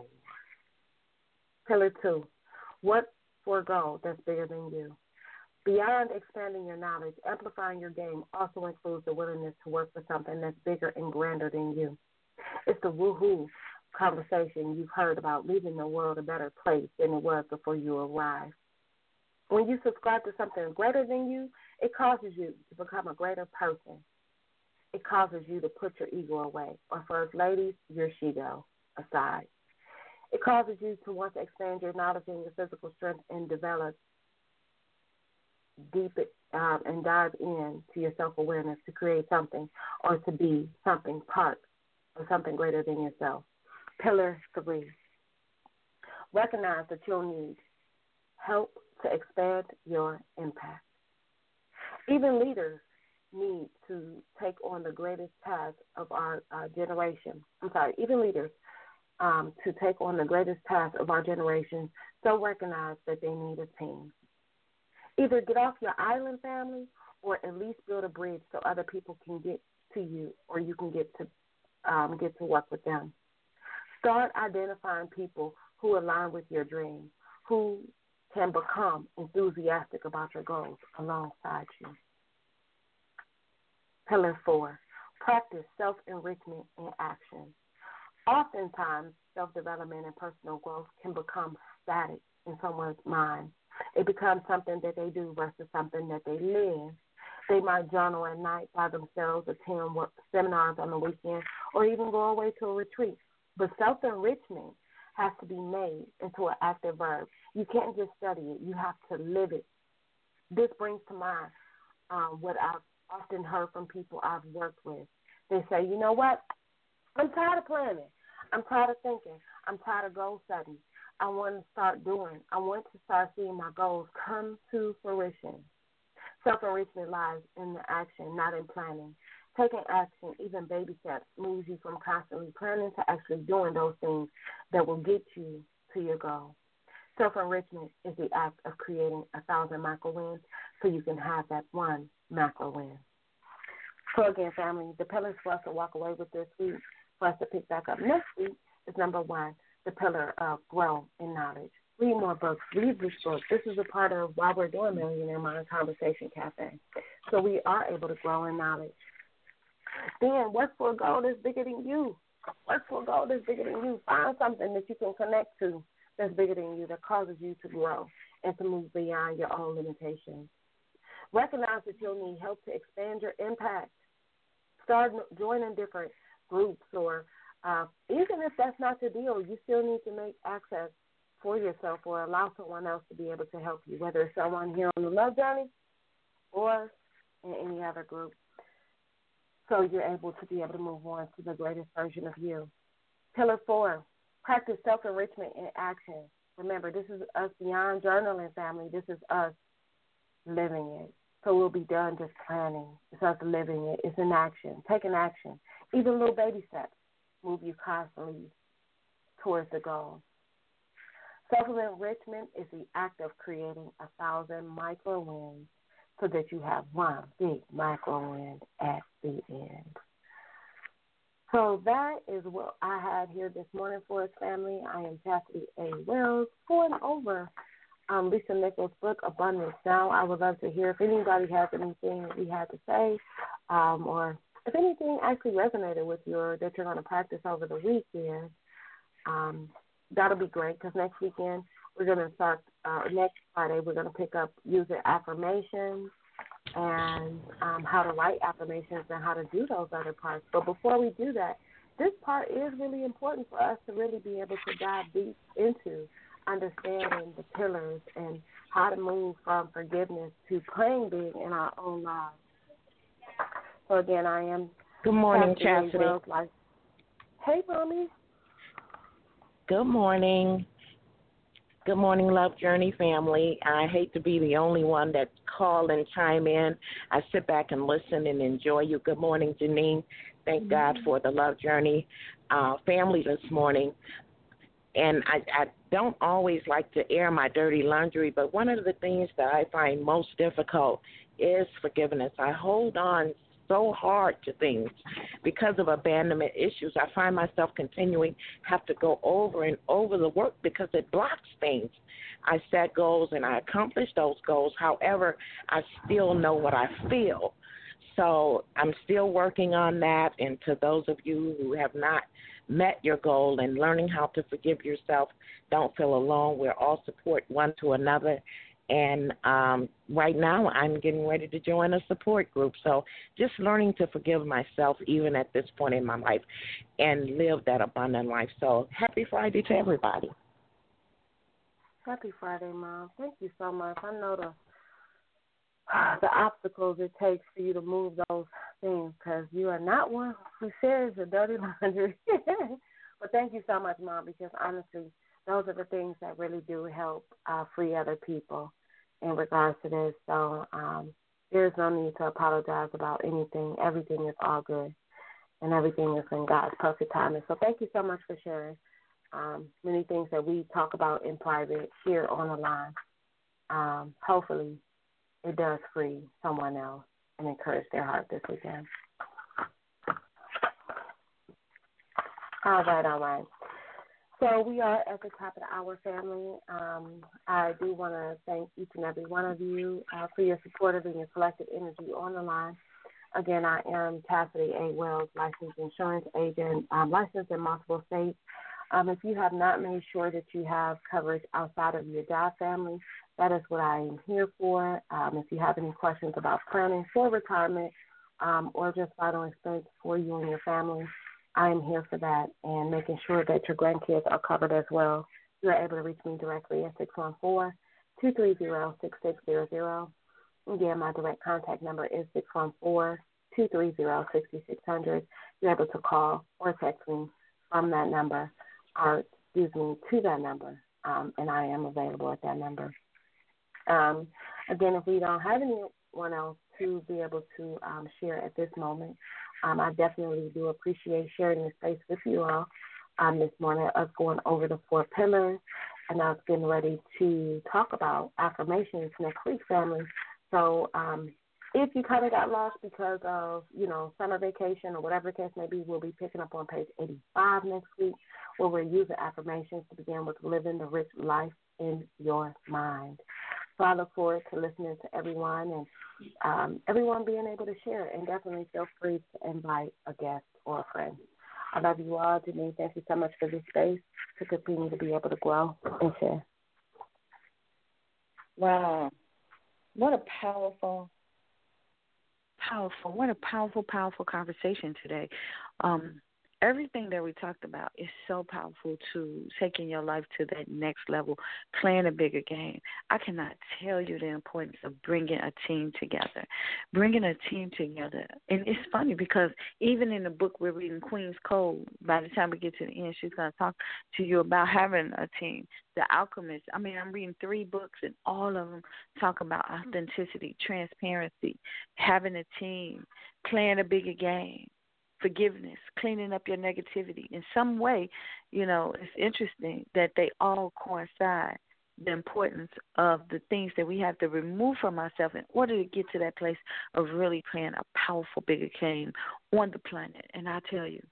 more. Pillar two, what for a goal that's bigger than you? Beyond expanding your knowledge, amplifying your game also includes the willingness to work for something that's bigger and grander than you. It's the woohoo conversation you've heard about leaving the world a better place than it was before you arrived. When you subscribe to something greater than you, it causes you to become a greater person. It causes you to put your ego away, or for us ladies, your she-go aside. It causes you to want to expand your knowledge and your physical strength and develop deep um, and dive in to your self-awareness to create something or to be something part of something greater than yourself. Pillar three, recognize that you'll need help to expand your impact. Even leaders need to take on the greatest task of our uh, generation. I'm sorry, even leaders um, to take on the greatest task of our generation, so recognize that they need a team. Either get off your island, family, or at least build a bridge so other people can get to you or you can get to um, get to work with them. Start identifying people who align with your dreams, who can become enthusiastic about your goals alongside you. Pillar four, practice self-enrichment in action. Oftentimes, self-development and personal growth can become static in someone's mind. It becomes something that they do versus something that they live. They might journal at night by themselves, attend work, seminars on the weekend, or even go away to a retreat. But self-enrichment has to be made into an active verb. You can't just study it. You have to live it. This brings to mind um, what I've often heard from people I've worked with. They say, you know what? I'm tired of planning. I'm tired of thinking. I'm tired of goal setting. I want to start doing. I want to start seeing my goals come to fruition. Self-enrichment lies in the action, not in planning. Taking action, even baby steps, moves you from constantly planning to actually doing those things that will get you to your goal. Self-enrichment is the act of creating a thousand micro wins so you can have that one macro win. So again, family, the pillars for us to walk away with this week, for us to pick back up next week, is number one, the pillar of grow in knowledge. Read more books. Read this book. This is a part of why we're doing Millionaire Mind Conversation Cafe. So we are able to grow in knowledge. Then what's for a goal that's bigger than you? What's for a goal that's bigger than you? Find something that you can connect to that's bigger than you, that causes you to grow and to move beyond your own limitations. Recognize that you'll need help to expand your impact. Start joining different groups, or uh, even if that's not your deal, you still need to make access for yourself or allow someone else to be able to help you, whether it's someone here on the Love Journey or in any other group, so you're able to be able to move on to the greatest version of you. Pillar four, practice self-enrichment in action. Remember, this is us beyond journaling, family. This is us living it. So we'll be done just planning. It's us living it. It's in action. Taking action. Even little baby steps move you constantly towards the goal. Self-enrichment is the act of creating a thousand micro wins so that you have one big micro win at the end. So that is what I had here this morning for us, family. I am Chastity A. Wells, going over um, Lisa Nichols' book, Abundance Now. I would love to hear if anybody has anything that we had to say, um, or if anything actually resonated with you or that you're going to practice over the weekend. Um, that'll be great, because next weekend we're going to start, uh, next Friday we're going to pick up user affirmations and um, how to write affirmations and how to do those other parts. But before we do that, this part is really important for us to really be able to dive deep into understanding the pillars and how to move from forgiveness to playing big in our own lives. So again, I am Good morning, Chastity. Chastity. Hey, Mommy. Good morning. Good morning, Love Journey family. I hate to be the only one that call and chime in. I sit back and listen and enjoy you. Good morning, Janine. Thank mm-hmm. God for the Love Journey uh, family this morning. And I, I don't always like to air my dirty laundry, but one of the things that I find most difficult is forgiveness. I hold on so hard to things because of abandonment issues. I find myself continuing have to go over and over the work because it blocks things. I set goals and I accomplish those goals. However, I still know what I feel. So I'm still working on that. And to those of you who have not met your goal and learning how to forgive yourself, don't feel alone. We're all support one to another. And um, right now I'm getting ready to join a support group. So just learning to forgive myself even at this point in my life and live that abundant life. So happy Friday to everybody. Happy Friday, Mom. Thank you so much. I know the the obstacles it takes for you to move those things, because you are not one who shares your dirty laundry. But thank you so much, Mom, because honestly, those are the things that really do help uh, free other people in regards to this. So um, there's no need to apologize about anything. Everything is all good, and everything is in God's perfect timing. So thank you so much for sharing um, many things that we talk about in private here on the line. Um, hopefully it does free someone else and encourage their heart this weekend. All right, all right. So we are at the top of the hour, family. Um, I do want to thank each and every one of you uh, for your support of and your collective energy on the line. Again, I am Chastity A. Wells, licensed insurance agent, um, licensed in multiple states. Um, if you have not made sure that you have coverage outside of your job family, that is what I am here for. Um, if you have any questions about planning for retirement um, or just vital expense for you and your family, I am here for that, and making sure that your grandkids are covered as well. You are able to reach me directly at six one four, two three zero, six six zero zero. Again, my direct contact number is six one four, two three zero, six six zero zero. You're able to call or text me from that number, or excuse me, to that number, um, and I am available at that number. Um, again, if we don't have anyone else to be able to um, share at this moment, Um, I definitely do appreciate sharing this space with you all um, this morning, us going over the four pillars, and us getting ready to talk about affirmations next week, family. So um, if you kind of got lost because of, you know, summer vacation or whatever the case may be, we'll be picking up on page eighty-five next week, where we're using affirmations to begin with living the rich life in your mind. So I look forward to listening to everyone and um, everyone being able to share. And definitely feel free to invite a guest or a friend. I love you all. Janine, thank you so much for this space to continue to be able to grow and share. Wow. What a powerful, Powerful. What a powerful, powerful conversation today. Um, everything that we talked about is so powerful to taking your life to that next level, playing a bigger game. I cannot tell you the importance of bringing a team together, bringing a team together. And it's funny because even in the book we're reading, Queen's Code, by the time we get to the end, she's going to talk to you about having a team. The Alchemist, I mean, I'm reading three books, and all of them talk about authenticity, transparency, having a team, playing a bigger game. forgiveness, cleaning up your negativity. In some way, you know, it's interesting that they all coincide, the importance of the things that we have to remove from ourselves in order to get to that place of really playing a powerful, bigger game on the planet. And I tell you,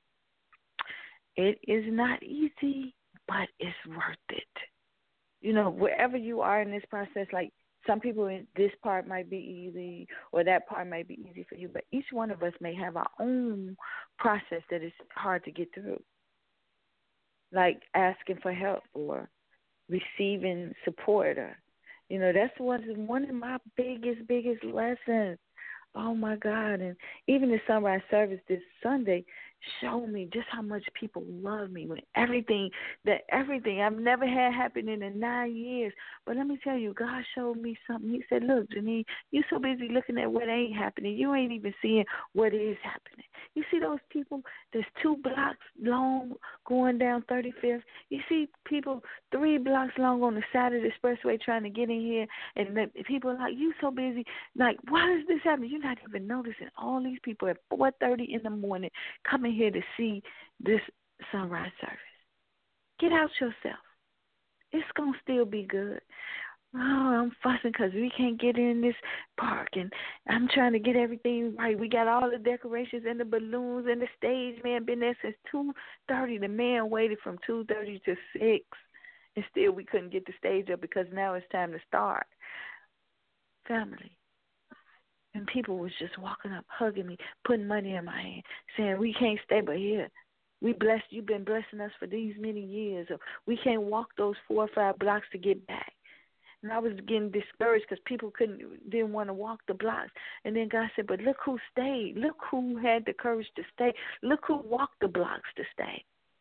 it is not easy, but it's worth it. You know, wherever you are in this process, like some people in this part might be easy or that part might be easy for you, but each one of us may have our own process that is hard to get through, like asking for help or receiving support. Or, you know, that's one, one of my biggest, biggest lessons. Oh, my God. And even the sunrise service this Sunday showed me just how much people love me when everything, that everything I've never had happen in the nine years. But let me tell you, God showed me something. He said, look, Janine, you're so busy looking at what ain't happening. You ain't even seeing what is happening. You see those people that's two blocks long going down thirty-fifth? You see people three blocks long on the side of the expressway trying to get in here, and the people are like, you so busy. Like, why is this happening? You're not even noticing all these people at four thirty in the morning coming here to see this sunrise service. Get out yourself. It's going to still be good. Oh, I'm fussing because we can't get in this park, and I'm trying to get everything right. We got all the decorations and the balloons and the stage man been there since two thirty. The man waited from two thirty to six, and still we couldn't get the stage up because now it's time to start. Family. And people was just walking up, hugging me, putting money in my hand, saying, we can't stay but here. We blessed, you've been blessing us for these many years. Or we can't walk those four or five blocks to get back. And I was getting discouraged because people couldn't, didn't want to walk the blocks. And then God said, but look who stayed. Look who had the courage to stay. Look who walked the blocks to stay.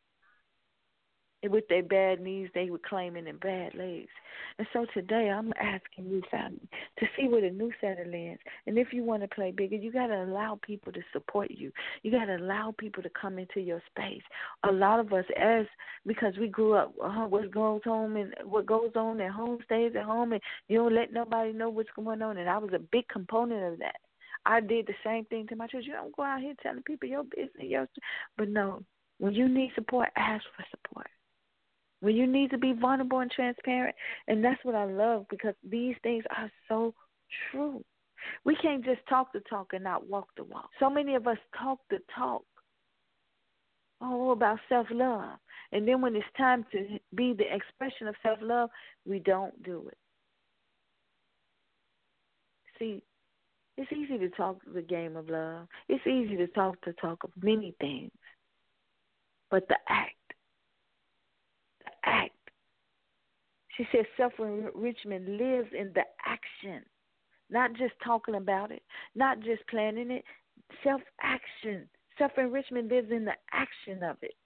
And with their bad knees, they were claiming and bad legs. And so today I'm asking you, family, to see where the new settle lands. And if you want to play bigger, you got to allow people to support you. You got to allow people to come into your space. A lot of us, as because we grew up, uh, what goes home and what goes on at home stays at home, and you don't let nobody know what's going on. And I was a big component of that. I did the same thing to my church. You don't go out here telling people your business, your, but no, when you need support, ask for support. When you need to be vulnerable and transparent, and that's what I love because these things are so true. We can't just talk the talk and not walk the walk. So many of us talk the talk, oh, about self-love. And then when it's time to be the expression of self-love, we don't do it. See, it's easy to talk the game of love. It's easy to talk the talk of many things. But the act, act. She says self-enrichment lives in the action, not just talking about it, not just planning it. Self-action. Self-enrichment lives in the action of it.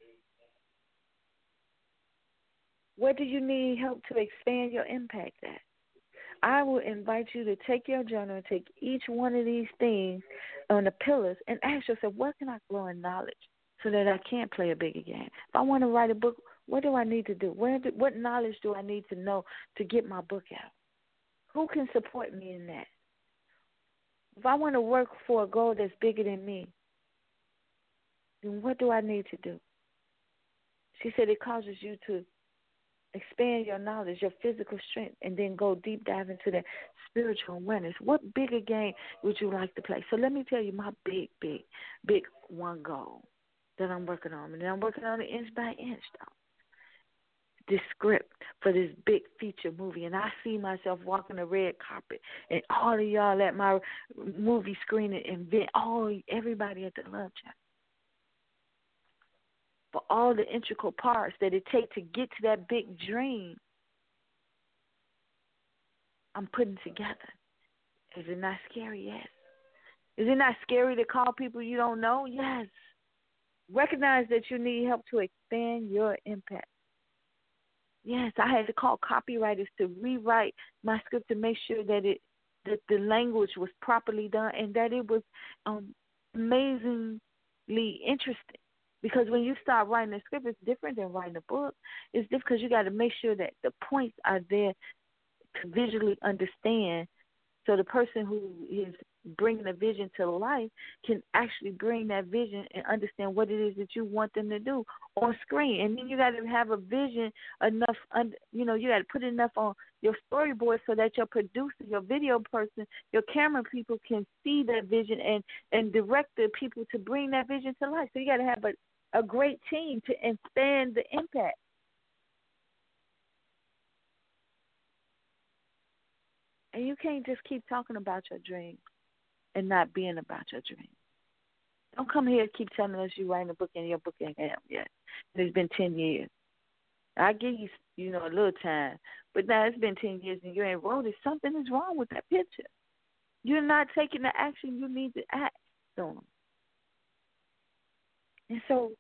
Where do you need help to expand your impact at? I will invite you to take your journal and take each one of these things on the pillars and ask yourself, where can I grow in knowledge so that I can play a bigger game? If I want to write a book, what do I need to do? Where do, what knowledge do I need to know to get my book out? Who can support me in that? If I want to work for a goal that's bigger than me, then what do I need to do? She said it causes you to expand your knowledge, your physical strength, and then go deep dive into that spiritual awareness. What bigger game would you like to play? So let me tell you my big, big, big one goal that I'm working on. And I'm working on it inch by inch, though. This script for this big feature movie, and I see myself walking the red carpet, and all of y'all at my movie screening, and all everybody at the Love Chapel. For all the integral parts that it takes to get to that big dream, I'm putting together. Is it not scary? Yes. Is it not scary to call people you don't know? Yes. Recognize that you need help to expand your impact. Yes, I had to call copywriters to rewrite my script to make sure that it that the language was properly done and that it was um, amazingly interesting. Because when you start writing a script, it's different than writing a book. It's different because you got to make sure that the points are there to visually understand so the person who is bringing a vision to life can actually bring that vision and understand what it is that you want them to do on screen. And then you got to have a vision enough, you know, you got to put enough on your storyboard so that your producer, your video person, your camera people can see that vision and, and direct the people to bring that vision to life. So you got to have a, a great team to expand the impact. And you can't just keep talking about your dreams and not being about your dreams. Don't come here and keep telling us you're writing a book and your book ain't out yet. It's been ten years. I give you, you know, a little time, but now it's been ten years and you ain't wrote it. Something is wrong with that picture. You're not taking the action you need to act on. And so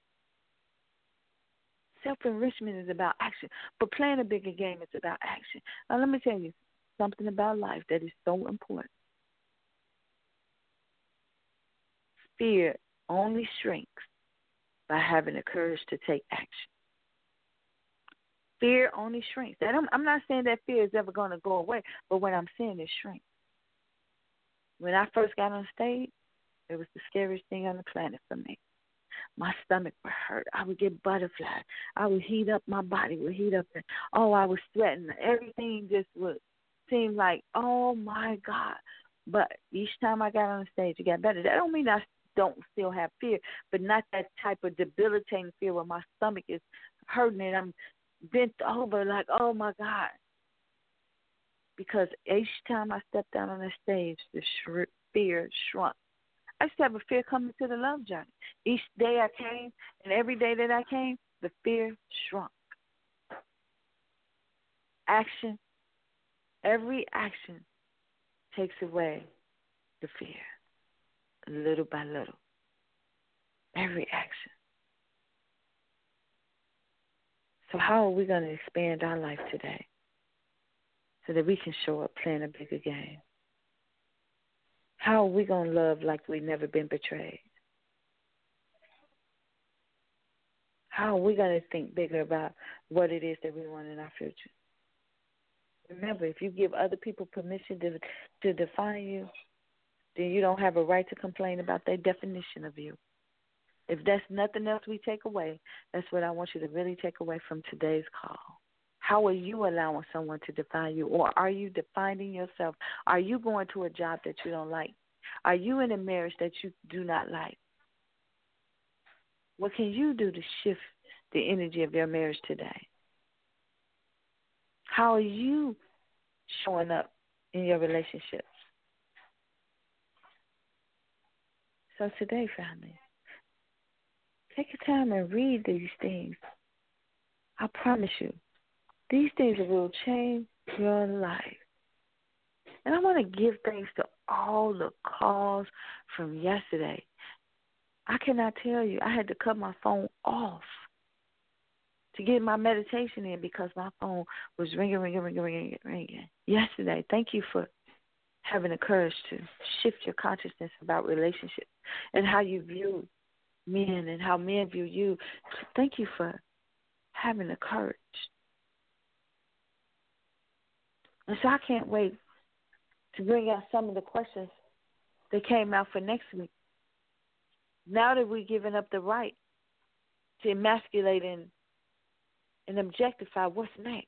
self-enrichment is about action, but playing a bigger game is about action. Now, let me tell you something about life that is so important. Fear only shrinks by having the courage to take action. Fear only shrinks. That I'm, I'm not saying that fear is ever going to go away, but what I'm saying is shrink. When I first got on stage, it was the scariest thing on the planet for me. My stomach would hurt. I would get butterflies. I would heat up. My body would heat up. And, oh, I was sweating. Everything just would seem like, oh, my God. But each time I got on stage, it got better. That don't mean I don't still have fear, but not that type of debilitating fear where my stomach is hurting and I'm bent over like, oh, my God. Because each time I stepped out on the stage, the sh- fear shrunk. I used to have a fear coming to the love journey. Each day I came, and every day that I came, the fear shrunk. Action, every action takes away the fear, little by little. Every action. So how are we going to expand our life today so that we can show up playing a bigger game? How are we going to love like we've never been betrayed? How are we going to think bigger about what it is that we want in our future? Remember, if you give other people permission to, to define you, then you don't have a right to complain about their definition of you. If that's nothing else we take away, that's what I want you to really take away from today's call. How are you allowing someone to define you? Or are you defining yourself? Are you going to a job that you don't like? Are you in a marriage that you do not like? What can you do to shift the energy of your marriage today? How are you showing up in your relationships? So today, family, take your time and read these things. I promise you, these things will change your life. And I want to give thanks to all the calls from yesterday. I cannot tell you, I had to cut my phone off to get my meditation in because my phone was ringing, ringing, ringing, ringing, ringing. Yesterday, thank you for having the courage to shift your consciousness about relationships and how you view men and how men view you. Thank you for having the courage. And so I can't wait to bring out some of the questions that came out for next week. Now that we've given up the right to emasculate and, and objectify, what's next?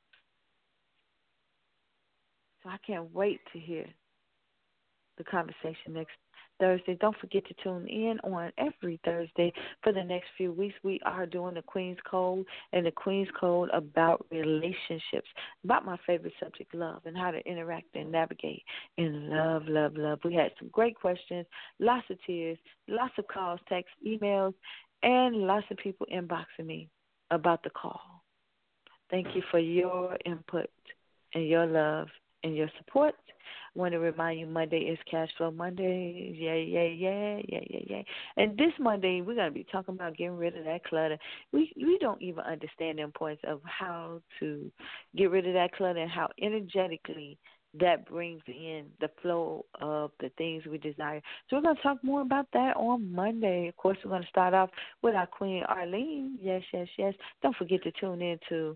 So I can't wait to hear the conversation next Thursday. Don't forget to tune in on every Thursday for the next few weeks. We are doing the Queen's Code and the Queen's Code about relationships, about my favorite subject, love, and how to interact and navigate in love, love, love. We had some great questions, lots of tears, lots of calls, texts, emails, and lots of people inboxing me about the call. Thank you for your input and your love and your support. I want to remind you, Monday is Cash Flow Monday. Yeah, yeah, yeah, yeah, yeah, yeah. And this Monday, we're going to be talking about getting rid of that clutter. We we don't even understand the importance of how to get rid of that clutter and how energetically that brings in the flow of the things we desire. So we're going to talk more about that on Monday. Of course, we're going to start off with our Queen Arlene. Yes, yes, yes. Don't forget to tune in to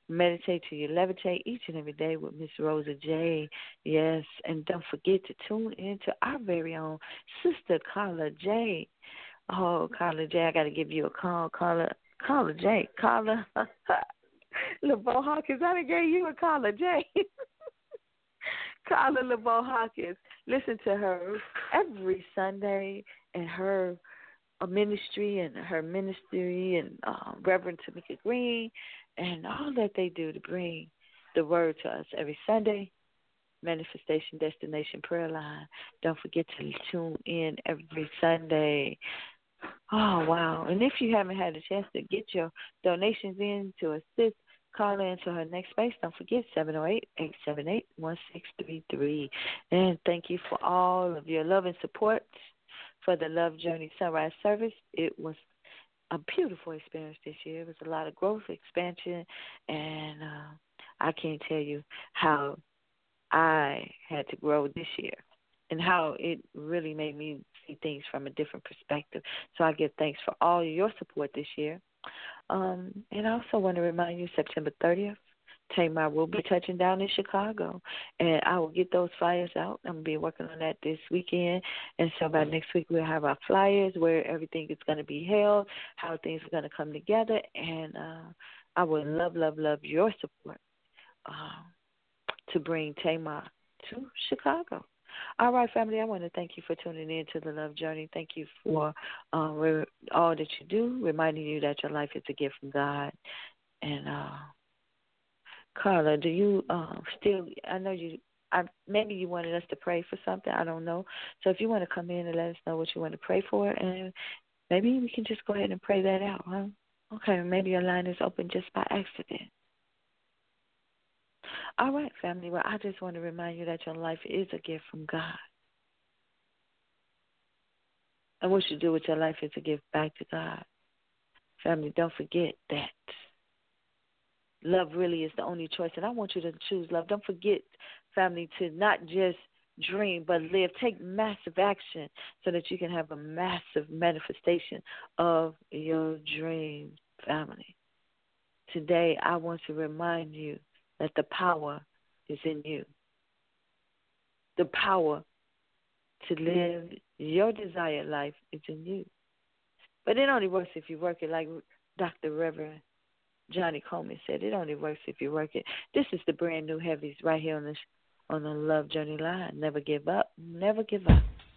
Meditate till you levitate each and every day with Miss Rosa J. Yes, and don't forget to tune in to our very own Sister Carla J. Oh, Carla J, I got to give you a call. Carla, Carla J, Carla. LeBeau Hawkins, I done gave you a Carla J. Carla LeBeau Hawkins. Listen to her every Sunday and her uh, ministry and her ministry and uh, Reverend Tamika Green and all that they do to bring the word to us every Sunday. Manifestation Destination Prayer Line. Don't forget to tune in every Sunday. Oh, wow. And if you haven't had a chance to get your donations in to assist Carla into her next space, don't forget seven oh eight, eight seven eight, one six three three. And thank you for all of your love and support for the Love Journey Sunrise Service. It was a beautiful experience this year. It was a lot of growth, expansion, and uh, I can't tell you how I had to grow this year and how it really made me see things from a different perspective. So I give thanks for all your support this year. Um, and I also want to remind you, September thirtieth, Tamar will be touching down in Chicago, and I will get those flyers out. I'm going to be working on that this weekend, and so by next week we'll have our flyers where everything is going to be held, how things are going to come together, and uh, I would love, love, love your support uh, to bring Tamar to Chicago. All right, family, I want to thank you for tuning in to the Love Journey. Thank you for uh, re- all that you do, reminding you that your life is a gift from God. And, uh, Carla, do you uh, still, I know you, I, maybe you wanted us to pray for something. I don't know. So if you want to come in and let us know what you want to pray for, and maybe we can just go ahead and pray that out, huh? Okay, maybe your line is open just by accident. All right, family. Well, I just want to remind you that your life is a gift from God. And what you do with your life is a gift back to God. Family, don't forget that love really is the only choice. And I want you to choose love. Don't forget, family, to not just dream, but live. Take massive action so that you can have a massive manifestation of your dream, family. Today, I want to remind you that the power is in you. The power to live your desired life is in you. But it only works if you work it, like Doctor Reverend Johnny Coleman said. It only works if you work it. This is the brand new Heavies right here on this on the Love Journey line. Never give up. Never give up.